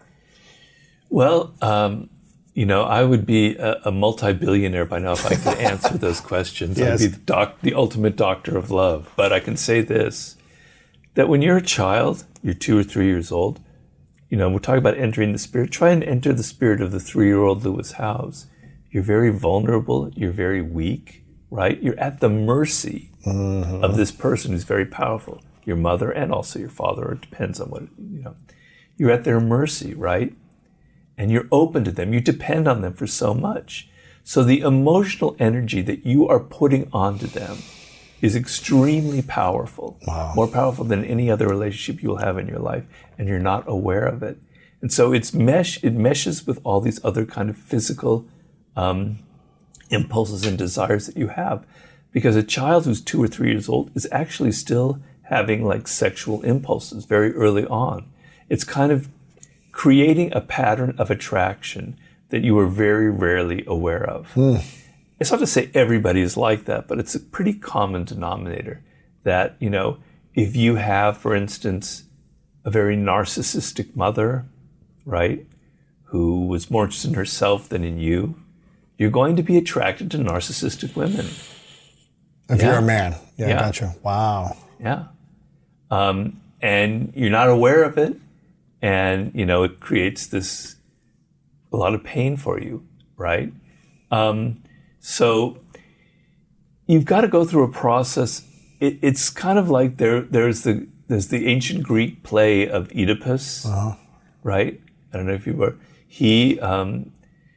Well, um, you know, I would be a, a multi-billionaire by now if I could answer those questions. Yes. I'd be the, doc, the ultimate doctor of love. But I can say this, that when you're a child, you're two or three years old, you know, we're talking about entering the spirit. Try and enter the spirit of the three-year-old Lewis Howes. You're very vulnerable. You're very weak, right? You're at the mercy mm-hmm. of this person who's very powerful, your mother and also your father. It depends on what, you know. You're at their mercy, right? And you're open to them. You depend on them for so much. So the emotional energy that you are putting onto them is extremely powerful. Wow. More powerful than any other relationship you'll have in your life, and you're not aware of it. And so it's mesh, it meshes with all these other kind of physical um, impulses and desires that you have. Because a child who's two or three years old is actually still having like sexual impulses very early on. It's kind of creating a pattern of attraction that you are very rarely aware of. Mm. It's not to say everybody is like that, but it's a pretty common denominator that, you know, if you have, for instance, a very narcissistic mother, right, who was more interested in herself than in you, you're going to be attracted to narcissistic women. If yeah. you're a man. Yeah, yeah. Gotcha. Wow. Yeah. Um, and you're not aware of it. And, you know, it creates this, a lot of pain for you, right? Um, so you've got to go through a process. It, it's kind of like there, there's the, there's the ancient Greek play of Oedipus, uh-huh. right? I don't know if you were, he, um,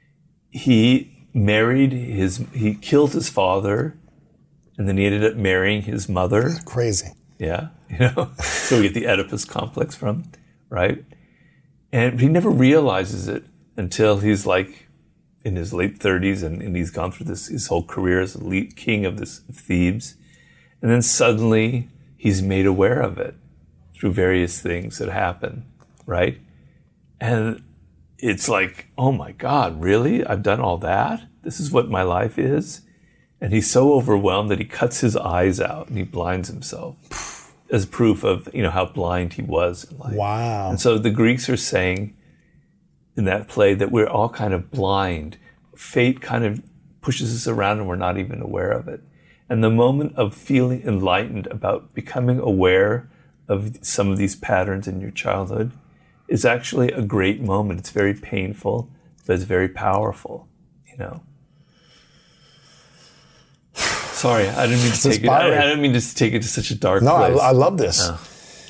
he married his, he killed his father, and then he ended up marrying his mother. Crazy. Yeah. You know, so we get the Oedipus complex from, right? And he never realizes it until he's like in his late thirties and, and he's gone through this, his whole career as the king of this of Thebes. And then suddenly he's made aware of it through various things that happen, right? And it's like, oh my God, really? I've done all that? This is what my life is? And he's so overwhelmed that he cuts his eyes out and he blinds himself as proof of, you know, how blind he was in life. Wow. And so the Greeks are saying in that play that we're all kind of blind. Fate kind of pushes us around and we're not even aware of it. And the moment of feeling enlightened about becoming aware of some of these patterns in your childhood is actually a great moment. It's very painful, but it's very powerful, you know. Sorry, I didn't mean to take it. I, I didn't mean to take it to such a dark no, place. No, I, I love this. Oh.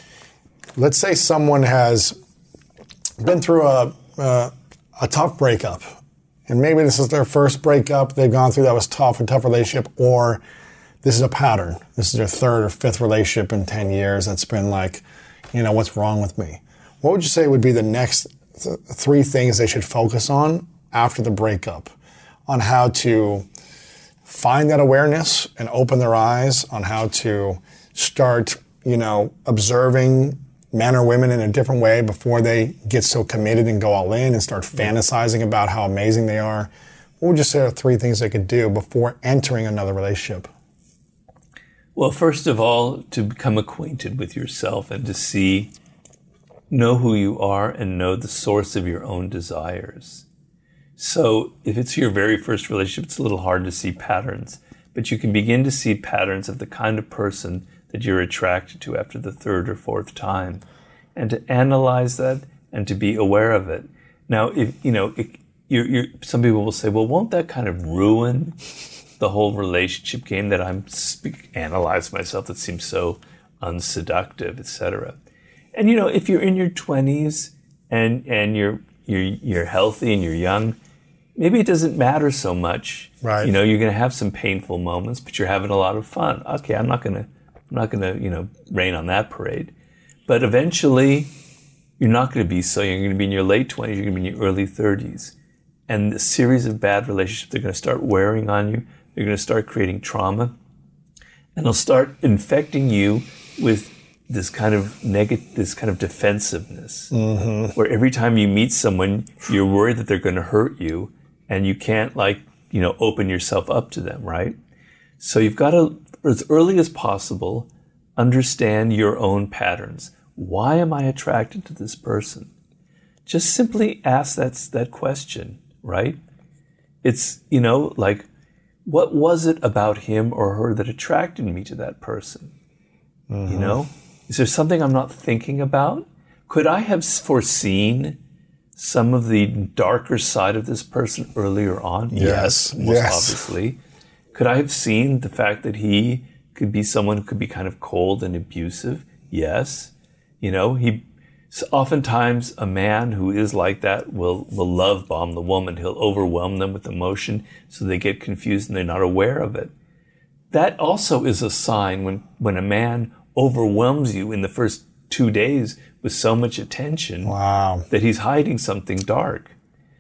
Let's say someone has been through a, a a tough breakup, and maybe this is their first breakup they've gone through that was tough, a tough relationship, or this is a pattern. This is their third or fifth relationship in ten years that's been like, you know, what's wrong with me? What would you say would be the next th- three things they should focus on after the breakup, on how to find that awareness and open their eyes, on how to start, you know, observing men or women in a different way before they get so committed and go all in and start fantasizing about how amazing they are? What would you say are three things they could do before entering another relationship? Well, first of all, to become acquainted with yourself and to see, know who you are and know the source of your own desires. So if it's your very first relationship, it's a little hard to see patterns, but you can begin to see patterns of the kind of person that you're attracted to after the third or fourth time, and to analyze that and to be aware of it. Now, if you know, it, you're, you're, some people will say, well, won't that kind of ruin the whole relationship game that I'm speak, analyze myself that seems so unseductive, et cetera. And you know, if you're in your twenties and and you're you're you're healthy and you're young, maybe it doesn't matter so much. Right. You know, you're going to have some painful moments, but you're having a lot of fun. Okay, I'm not going to I'm not going to, you know, rain on that parade. But eventually, you're not going to be so young. You're going to be in your late twenties. You're going to be in your early thirties. And the series of bad relationships, they're going to start wearing on you. They're going to start creating trauma. And they'll start infecting you with this kind of negative, this kind of defensiveness. Mm-hmm. Where every time you meet someone, you're worried that they're going to hurt you. And you can't, like, you know, open yourself up to them, right? So you've got to, as early as possible, understand your own patterns. Why am I attracted to this person? Just simply ask that, that question, right? It's, you know, like, what was it about him or her that attracted me to that person? Mm-hmm. You know? Is there something I'm not thinking about? Could I have foreseen some of the darker side of this person earlier on? Yes, yes most yes. obviously. Could I have seen the fact that he could be someone who could be kind of cold and abusive? Yes. You know, he so oftentimes a man who is like that will, will love bomb the woman. He'll overwhelm them with emotion so they get confused and they're not aware of it. That also is a sign when, when a man overwhelms you in the first two days with so much attention wow. that he's hiding something dark.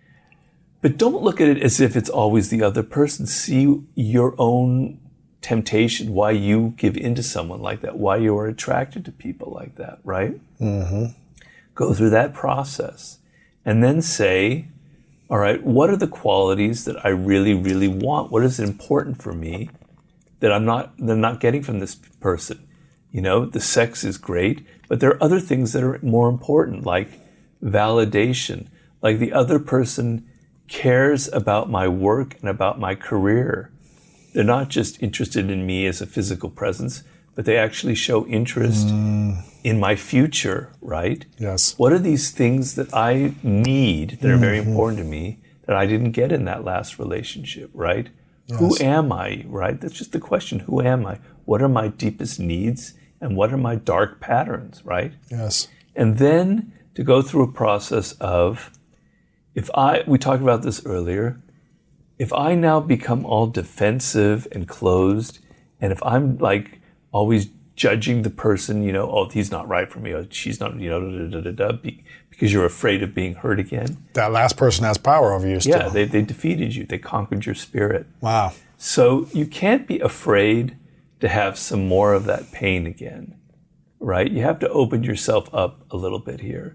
But don't look at it as if it's always the other person. See your own temptation, why you give in to someone like that, why you are attracted to people like that, right? Mm-hmm. Go through that process. And then say, all right, what are the qualities that I really, really want? What is important for me that I'm not, that I'm not getting from this person? You know, the sex is great, but there are other things that are more important, like validation, like the other person cares about my work and about my career. They're not just interested in me as a physical presence, but they actually show interest mm. in my future, right? Yes. What are these things that I need that are very mm-hmm. important to me that I didn't get in that last relationship, right? Yes. Who am I, right? That's just the question. Who am I? What are my deepest needs? And what are my dark patterns, right? Yes. And then to go through a process of, if I, we talked about this earlier, if I now become all defensive and closed, and if I'm like always judging the person, you know, oh, he's not right for me, or she's not, you know, da, da, da, da, because you're afraid of being hurt again. That last person has power over you still. Yeah, they, they defeated you. They conquered your spirit. Wow. So you can't be afraid to have some more of that pain again, right? You have to open yourself up a little bit here.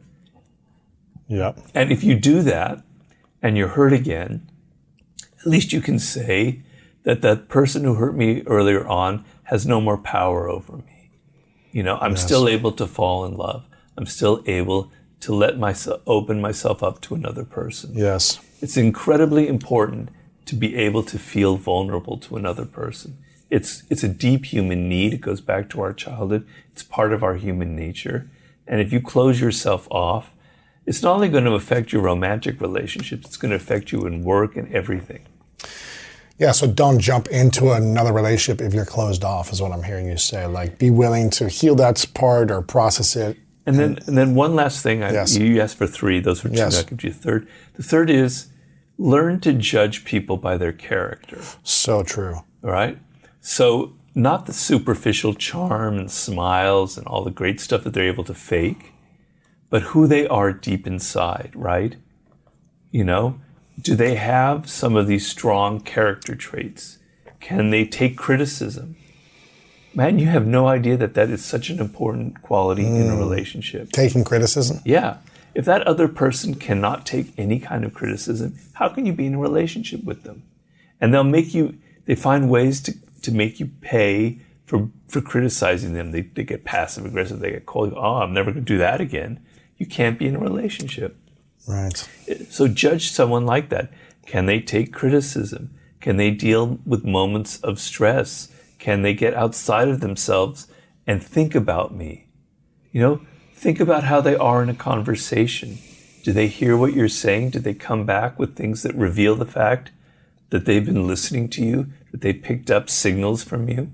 Yep. And if you do that and you're hurt again, at least you can say that that person who hurt me earlier on has no more power over me. You know, I'm yes. still able to fall in love. I'm still able to let myself open myself up to another person. Yes. It's incredibly important to be able to feel vulnerable to another person. It's it's a deep human need. It goes back to our childhood. It's part of our human nature. And if you close yourself off, It's not only going to affect your romantic relationships, it's going to affect you in work and everything. Yeah, so don't jump into another relationship if you're closed off, is what I'm hearing you say. Like, be willing to heal that part or process it. And then and then one last thing. I, Yes. You asked for three. Those were two. Yes. I'll give you a third. The third is learn to judge people by their character. So true. All right? So not the superficial charm and smiles and all the great stuff that they're able to fake, but who they are deep inside, right? You know, do they have some of these strong character traits? Can they take criticism? Man, you have no idea that that is such an important quality mm. in a relationship. Taking criticism? Yeah. If that other person cannot take any kind of criticism, how can you be in a relationship with them? And they'll make you, they find ways to, to make you pay for, for criticizing them. They, they get passive aggressive. They get cold. Oh, I'm never going to do that again. You can't be in a relationship. Right. So judge someone like that. Can they take criticism? Can they deal with moments of stress? Can they get outside of themselves and think about me? You know, think about how they are in a conversation. Do they hear what you're saying? Do they come back with things that reveal the fact that they've been listening to you, that they picked up signals from you?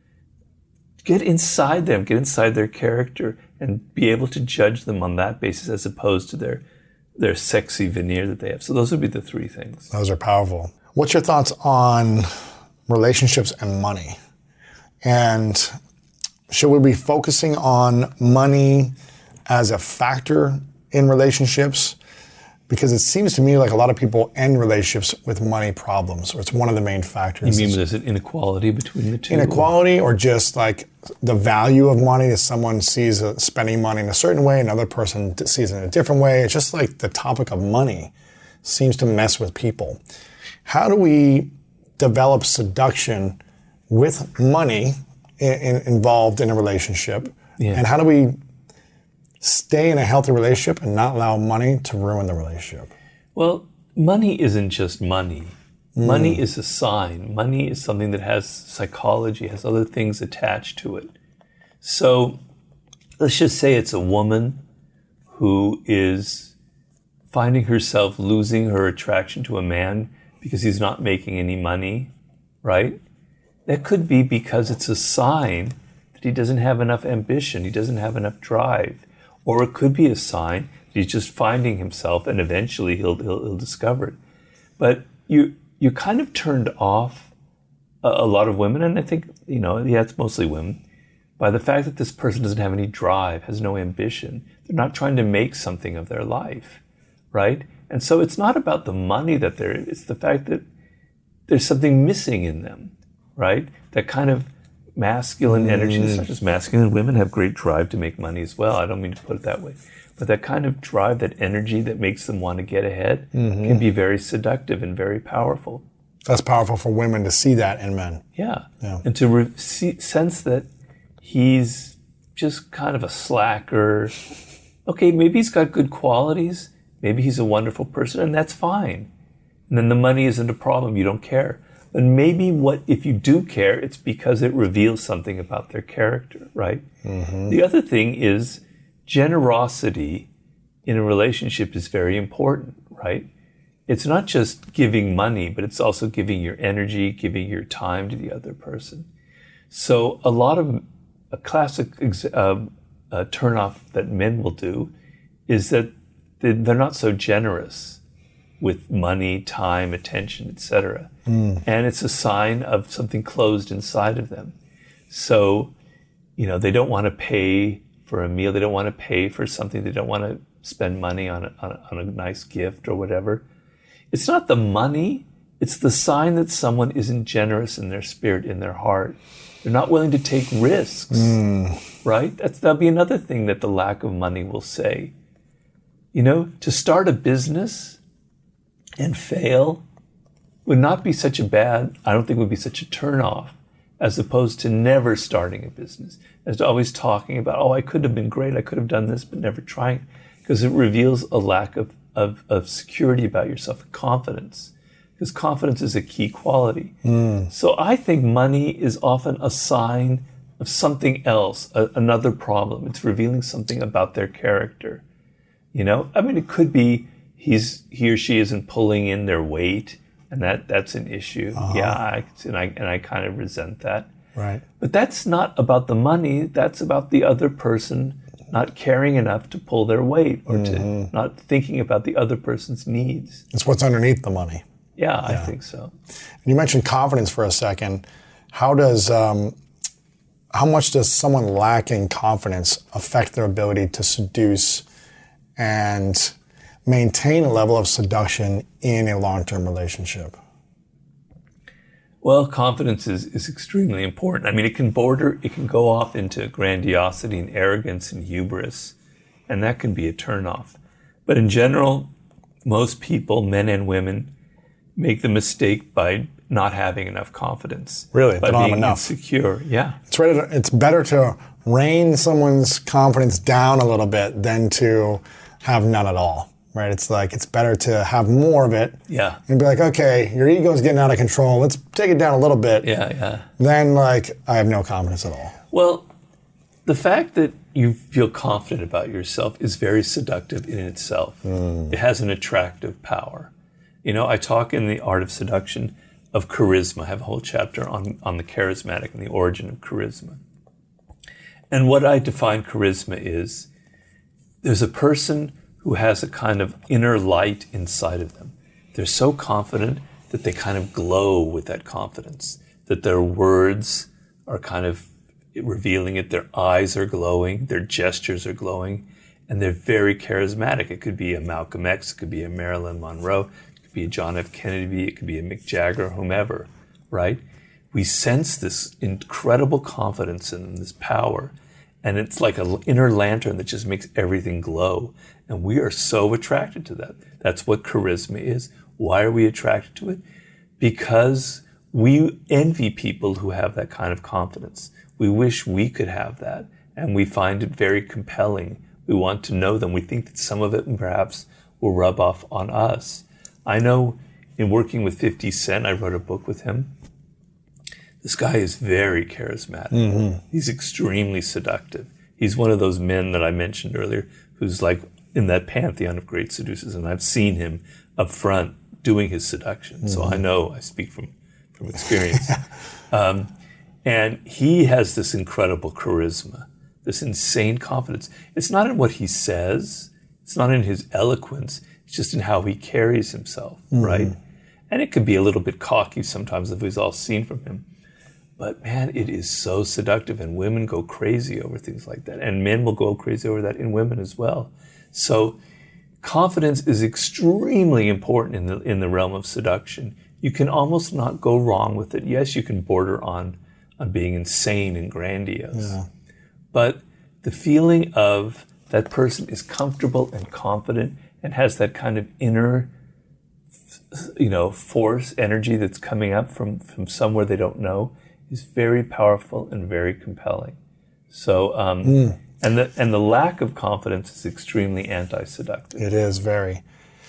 Get inside them, get inside their character, and be able to judge them on that basis as opposed to their their sexy veneer that they have. So those would be the three things. Those are powerful. What's your thoughts on relationships and money? And should we be focusing on money as a factor in relationships? Because it seems to me like a lot of people end relationships with money problems, or it's one of the main factors. You mean there's an inequality between the two? Inequality, or just like the value of money, as someone sees uh, spending money in a certain way, another person sees it in a different way. It's just like the topic of money seems to mess with people. How do we develop seduction with money in, in, involved in a relationship? Yeah. And how do we stay in a healthy relationship and not allow money to ruin the relationship? Well, money isn't just money. Mm. Money is a sign. Money is something that has psychology, has other things attached to it. So let's just say it's a woman who is finding herself losing her attraction to a man because he's not making any money, right? That could be because it's a sign that he doesn't have enough ambition, he doesn't have enough drive. Or it could be a sign that he's just finding himself, and eventually he'll he'll, he'll discover it. But you you're kind of turned off, a, a lot of women, and I think, you know, yeah, it's mostly women, by the fact that this person doesn't have any drive, has no ambition. They're not trying to make something of their life, right? And so it's not about the money that they're, it's the fact that there's something missing in them, right? That kind of masculine energy. It's not just masculine. Women have great drive to make money as well. I don't mean to put it that way. But that kind of drive, that energy that makes them want to get ahead mm-hmm. can be very seductive and very powerful. That's powerful for women to see that in men. Yeah. yeah. And to re- see, sense that he's just kind of a slacker. Okay, maybe he's got good qualities. Maybe he's a wonderful person, and that's fine. And then the money isn't a problem. You don't care. But maybe what, if you do care, it's because it reveals something about their character, right? Mm-hmm. The other thing is generosity in a relationship is very important, right? It's not just giving money, but it's also giving your energy, giving your time to the other person. So a lot of, a classic uh, uh, turnoff that men will do is that they're not so generous with money, time, attention, et cetera. Mm. And it's a sign of something closed inside of them. So, you know, they don't want to pay for a meal. They don't want to pay for something. They don't want to spend money on a, on a, on a nice gift or whatever. It's not the money. It's the sign that someone isn't generous in their spirit, in their heart. They're not willing to take risks, mm. right? That's, that'll be another thing that the lack of money will say. You know, to start a business and fail would not be such a bad, I don't think would be such a turnoff, as opposed to never starting a business, as to always talking about, oh, I could have been great, I could have done this, but never trying, because it reveals a lack of, of, of security about yourself, confidence, because confidence is a key quality. Mm. So I think money is often a sign of something else, a, another problem. It's revealing something about their character. You know, I mean, it could be he's he or she isn't pulling in their weight, and that that's an issue. Uh-huh. Yeah, I, and I and I kind of resent that. Right. But that's not about the money. That's about the other person not caring enough to pull their weight, or mm-hmm. to not thinking about the other person's needs. It's what's underneath the money. Yeah, I yeah. think so. And you mentioned confidence for a second. How does um, how much does someone lacking confidence affect their ability to seduce and maintain a level of seduction in a long-term relationship? Well, confidence is, is extremely important. I mean, it can border, it can go off into grandiosity and arrogance and hubris, and that can be a turnoff. But in general, most people, men and women, make the mistake by not having enough confidence. Really? By not being enough. insecure. Yeah. It's ready to, it's better to rein someone's confidence down a little bit than to have none at all. Right? It's like, it's better to have more of it. Yeah. And be like, okay, your ego's getting out of control. Let's take it down a little bit. Yeah, yeah. Then, like, I have no confidence at all. Well, the fact that you feel confident about yourself is very seductive in itself. Mm. It has an attractive power. You know, I talk in The Art of Seduction of charisma. I have a whole chapter on, on the charismatic and the origin of charisma. And what I define charisma is, there's a person who has a kind of inner light inside of them. They're so confident that they kind of glow with that confidence, that their words are kind of revealing it, their eyes are glowing, their gestures are glowing, and they're very charismatic. It could be a Malcolm X, it could be a Marilyn Monroe, it could be a John F. Kennedy, it could be a Mick Jagger, whomever, right? We sense this incredible confidence in them, this power, and it's like an inner lantern that just makes everything glow. And we are so attracted to that. That's what charisma is. Why are we attracted to it? Because we envy people who have that kind of confidence. We wish we could have that. And we find it very compelling. We want to know them. We think that some of it perhaps will rub off on us. I know in working with fifty Cent, I wrote a book with him. This guy is very charismatic. Mm-hmm. He's extremely seductive. He's one of those men that I mentioned earlier who's like in that pantheon of great seducers, and I've seen him up front doing his seduction. Mm-hmm. So I know, I speak from, from experience. um, and he has this incredible charisma, this insane confidence. It's not in what he says, it's not in his eloquence, it's just in how he carries himself, mm-hmm. right? And it could be a little bit cocky sometimes, if we've all seen from him. But man, it is so seductive, and women go crazy over things like that. And men will go crazy over that in women as well. So confidence is extremely important in the in the realm of seduction. You can almost not go wrong with it. Yes, you can border on, on being insane and grandiose. Yeah. But the feeling of that person is comfortable and confident and has that kind of inner, you know, force, energy that's coming up from, from somewhere they don't know is very powerful and very compelling. So, um, mm. and the and the lack of confidence is extremely anti-seductive. It is very.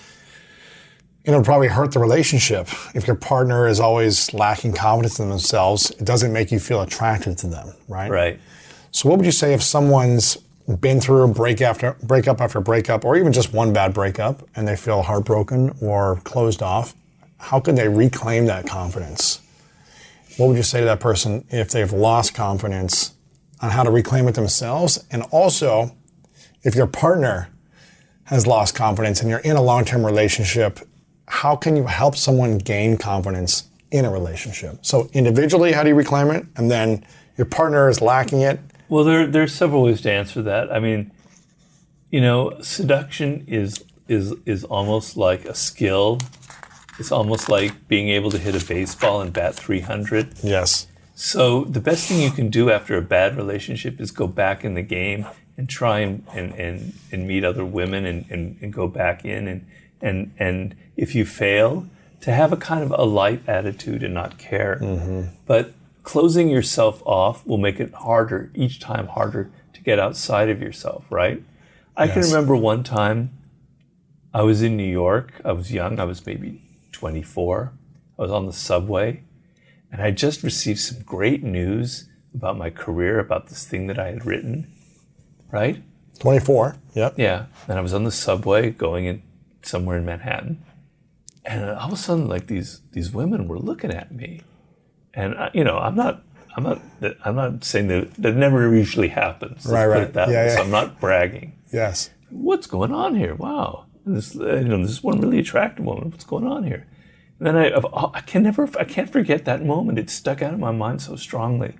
It'll probably hurt the relationship. If your partner is always lacking confidence in themselves, it doesn't make you feel attracted to them, right? Right. So what would you say if someone's been through a break after breakup after breakup, or even just one bad breakup, and they feel heartbroken or closed off? How can they reclaim that confidence? What would you say to that person if they've lost confidence on how to reclaim it themselves? And also, if your partner has lost confidence and you're in a long-term relationship, how can you help someone gain confidence in a relationship? So individually, how do you reclaim it? And then your partner is lacking it. Well, there there's several ways to answer that. I mean, you know, seduction is is is almost like a skill. It's almost like being able to hit a baseball and bat three hundred. Yes. So the best thing you can do after a bad relationship is go back in the game and try and and, and, and meet other women and, and, and go back in. And, and, and if you fail, to have a kind of a light attitude and not care. Mm-hmm. But closing yourself off will make it harder, each time harder, to get outside of yourself, right? I yes. can remember one time I was in New York. I was young. I was maybe twenty-four. I was on the subway, and I just received some great news about my career, about this thing that I had written, right? twenty-four, yep. Yeah. And I was on the subway going in somewhere in Manhattan. And all of a sudden, like these these women were looking at me. And, I, you know, I'm not... I'm not. I'm not saying that that never usually happens. Right, Let's right. Put it that yeah, way. yeah. So I'm not bragging. Yes. What's going on here? Wow. And this, you know, this one really attractive woman. What's going on here? And then I, I can never. I can't forget that moment. It stuck out in my mind so strongly.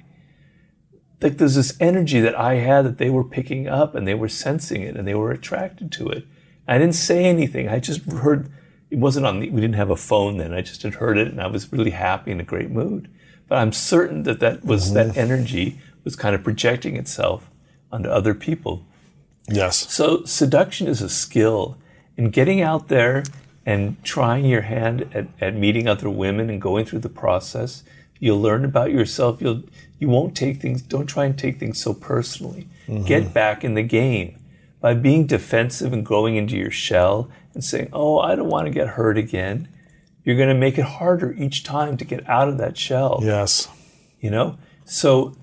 Like there's this energy that I had that they were picking up and they were sensing it and they were attracted to it. I didn't say anything. I just heard. It wasn't on the. We didn't have a phone then. I just had heard it and I was really happy in a great mood. But I'm certain that that was mm-hmm. that energy was kind of projecting itself onto other people. Yes. So seduction is a skill, and getting out there and trying your hand at, at meeting other women and going through the process, you'll learn about yourself. You'll you won't take things. Don't try and take things so personally. Mm-hmm. Get back in the game by being defensive and going into your shell and saying, "Oh, I don't want to get hurt again." You're going to make it harder each time to get out of that shell. Yes. You know? So,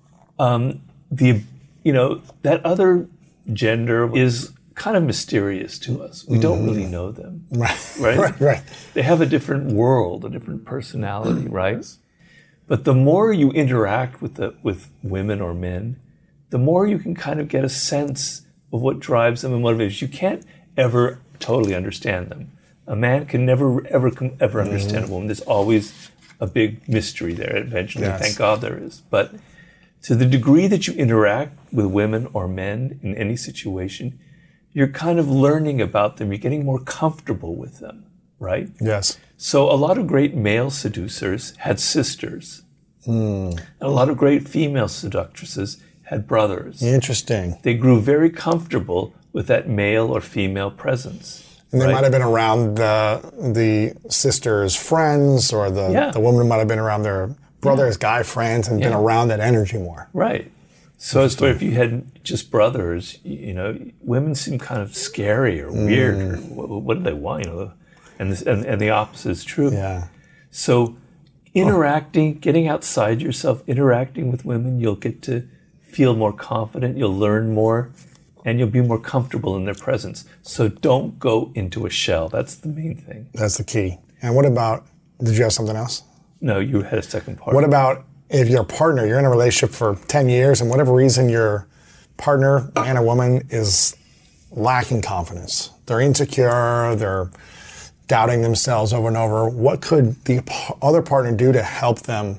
um, the, you know, that other gender is kind of mysterious to us. We mm. don't really know them. Right. Right? right, right. They have a different world, a different personality, right? But the more you interact with the, with women or men, the more you can kind of get a sense of what drives them and motivates. You can't ever totally understand them. A man can never, ever, ever understand mm-hmm. a woman. There's always a big mystery there. Eventually, yes. thank God there is. But to the degree that you interact with women or men in any situation, you're kind of learning about them. You're getting more comfortable with them, right? Yes. So a lot of great male seducers had sisters. Mm. And a lot of great female seductresses had brothers. Interesting. They grew very comfortable with that male or female presence. And they right. might have been around the the sister's friends, or the, yeah. the woman might have been around their brother's yeah. guy friends and yeah. been around that energy more. Right. So as for if you had just brothers, you know, women seem kind of scary or weird. Mm. Or what, what do they want? You know, and, this, and and the opposite is true. Yeah. So interacting, getting outside yourself, interacting with women, you'll get to feel more confident. You'll learn more. And you'll be more comfortable in their presence. So don't go into a shell. That's the main thing. That's the key. And what about, did you have something else? No, you had a second part. What about if you're a partner, you're in a relationship for ten years, and whatever reason your partner, man or woman, is lacking confidence. They're insecure, they're doubting themselves over and over. What could the other partner do to help them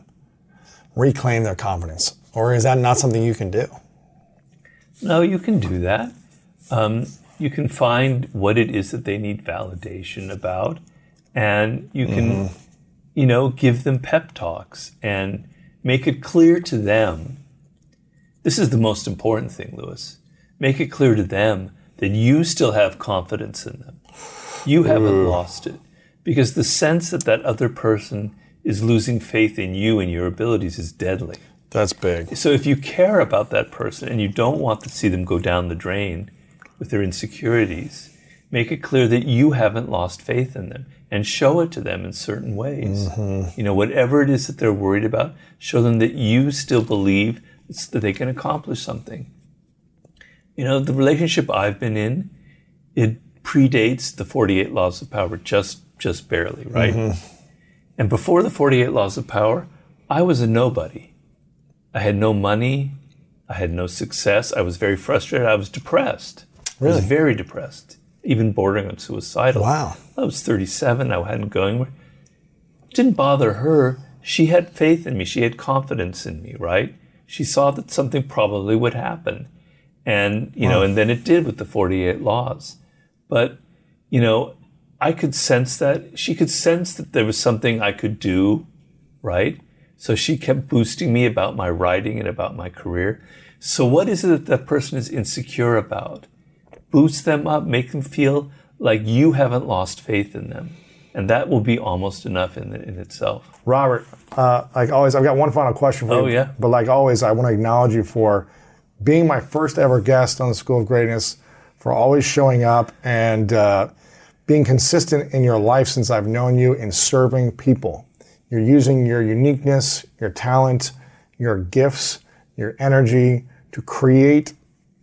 reclaim their confidence? Or is that not something you can do? No, you can do that. Um, you can find what it is that they need validation about, and you can, mm-hmm. you know, give them pep talks and make it clear to them. This is the most important thing, Louis. Make it clear to them that you still have confidence in them. You haven't Ooh. lost it. Because the sense that that other person is losing faith in you and your abilities is deadly. That's big. So if you care about that person and you don't want to see them go down the drain with their insecurities, make it clear that you haven't lost faith in them and show it to them in certain ways. Mm-hmm. You know, whatever it is that they're worried about, show them that you still believe that they can accomplish something. You know, the relationship I've been in, it predates the forty-eight Laws of Power just, just barely, right? Mm-hmm. And before the forty-eight Laws of Power, I was a nobody. I had no money. I had no success. I was very frustrated. I was depressed. Really? I was very depressed, even bordering on suicidal. Wow. I was thirty-seven. I hadn't going anywhere. It didn't bother her. She had faith in me. She had confidence in me, right? She saw that something probably would happen. And, you wow. know, and then it did with the forty-eight laws. But, you know, I could sense that. She could sense that there was something I could do, right? So she kept boosting me about my writing and about my career. So what is it that that person is insecure about? Boost them up, make them feel like you haven't lost faith in them. And that will be almost enough in, in itself. Robert, uh, like always, I've got one final question for oh, you. Oh, yeah? But like always, I want to acknowledge you for being my first ever guest on the School of Greatness, for always showing up and uh, being consistent in your life since I've known you in serving people. You're using your uniqueness, your talent, your gifts, your energy to create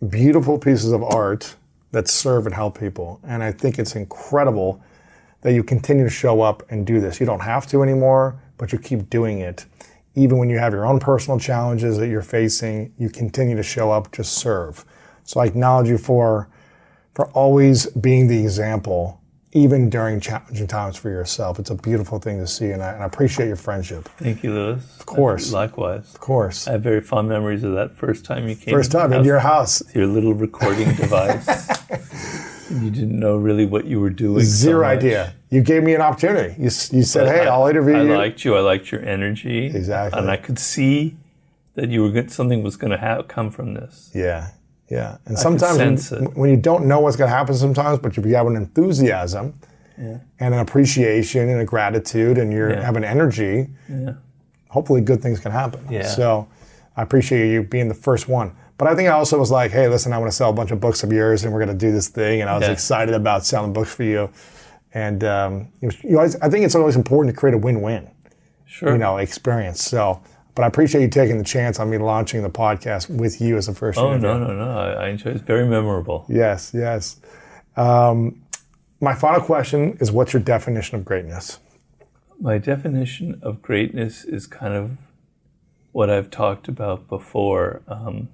beautiful pieces of art that serve and help people. And I think it's incredible that you continue to show up and do this. You don't have to anymore, but you keep doing it. Even when you have your own personal challenges that you're facing, you continue to show up, just serve. So I acknowledge you for, for always being the example, even during challenging times for yourself. It's a beautiful thing to see, and I, and I appreciate your friendship. Thank you, Louis. Of course. Likewise. Of course. I have very fond memories of that first time you came. First time in your house. Your little recording device. You didn't know really what you were doing. Zero so idea. You gave me an opportunity. You, you said, but hey, I, I'll interview I you. I liked you. I liked your energy. Exactly. And I could see that you were good, something was going to ha- come from this. Yeah, yeah. And I sometimes when, when you don't know what's going to happen sometimes, but if you have an enthusiasm yeah. and an appreciation and a gratitude and you yeah. have an energy, yeah. hopefully good things can happen. Yeah. So I appreciate you being the first one. But I think I also was like, hey, listen, I want to sell a bunch of books of yours and we're going to do this thing. And I was yeah. excited about selling books for you. And um, you always, I think it's always important to create a win-win sure. you know, experience. So, but I appreciate you taking the chance on me launching the podcast with you as the first Oh, interview. no, no, no. I, I enjoy it. It's very memorable. Yes, yes. Um, my final question is, what's your definition of greatness? My definition of greatness is kind of what I've talked about before. Um,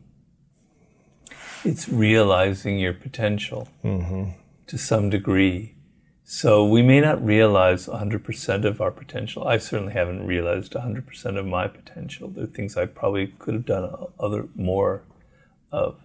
it's realizing your potential mm-hmm. to some degree. So we may not realize one hundred percent of our potential. I certainly haven't realized one hundred percent of my potential. There are things I probably could have done other more of.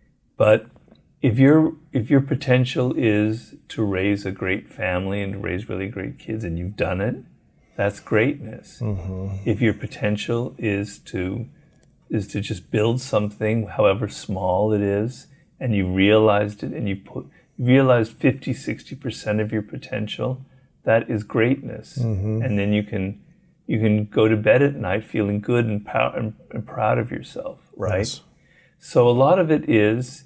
But if your if your potential is to raise a great family and to raise really great kids, and you've done it, that's greatness. Mm-hmm. If your potential is to is to just build something, however small it is, and you realized it, and you put realized fifty, sixty percent of your potential, that is greatness. Mm-hmm. And then you can you can go to bed at night feeling good and, pow- and, and proud of yourself, right? Yes. So a lot of it is,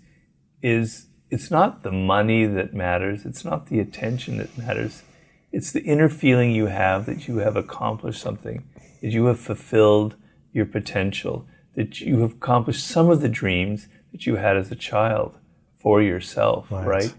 is it's not the money that matters, it's not the attention that matters, it's the inner feeling you have that you have accomplished something, that you have fulfilled your potential, that you have accomplished some of the dreams that you had as a child for yourself, right? right?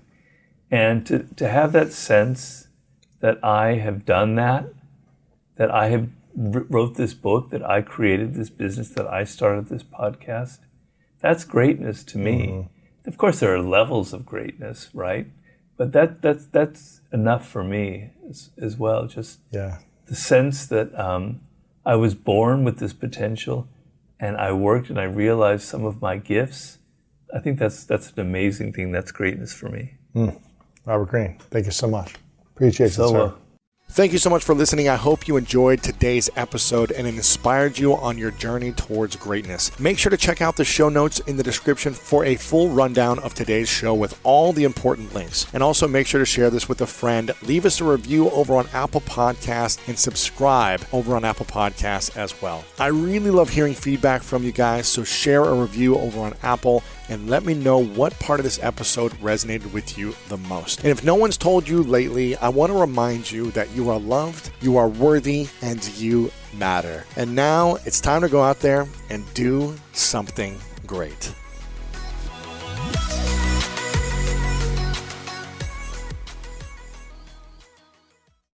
And to, to have that sense that I have done that, that I have wrote this book, that I created this business, that I started this podcast, that's greatness to me. Mm-hmm. Of course, there are levels of greatness, right? But that that's that's enough for me as, as well. Just yeah. the sense that um, I was born with this potential, and I worked and I realized some of my gifts. I think that's that's an amazing thing. That's greatness for me. Mm. Robert Greene, thank you so much. Appreciate so, it, sir. Uh, Thank you so much for listening. I hope you enjoyed today's episode and it inspired you on your journey towards greatness. Make sure to check out the show notes in the description for a full rundown of today's show with all the important links. And also make sure to share this with a friend. Leave us a review over on Apple Podcasts and subscribe over on Apple Podcasts as well. I really love hearing feedback from you guys, so share a review over on Apple and let me know what part of this episode resonated with you the most. And if no one's told you lately, I want to remind you that you are loved, you are worthy, and you matter. And now it's time to go out there and do something great.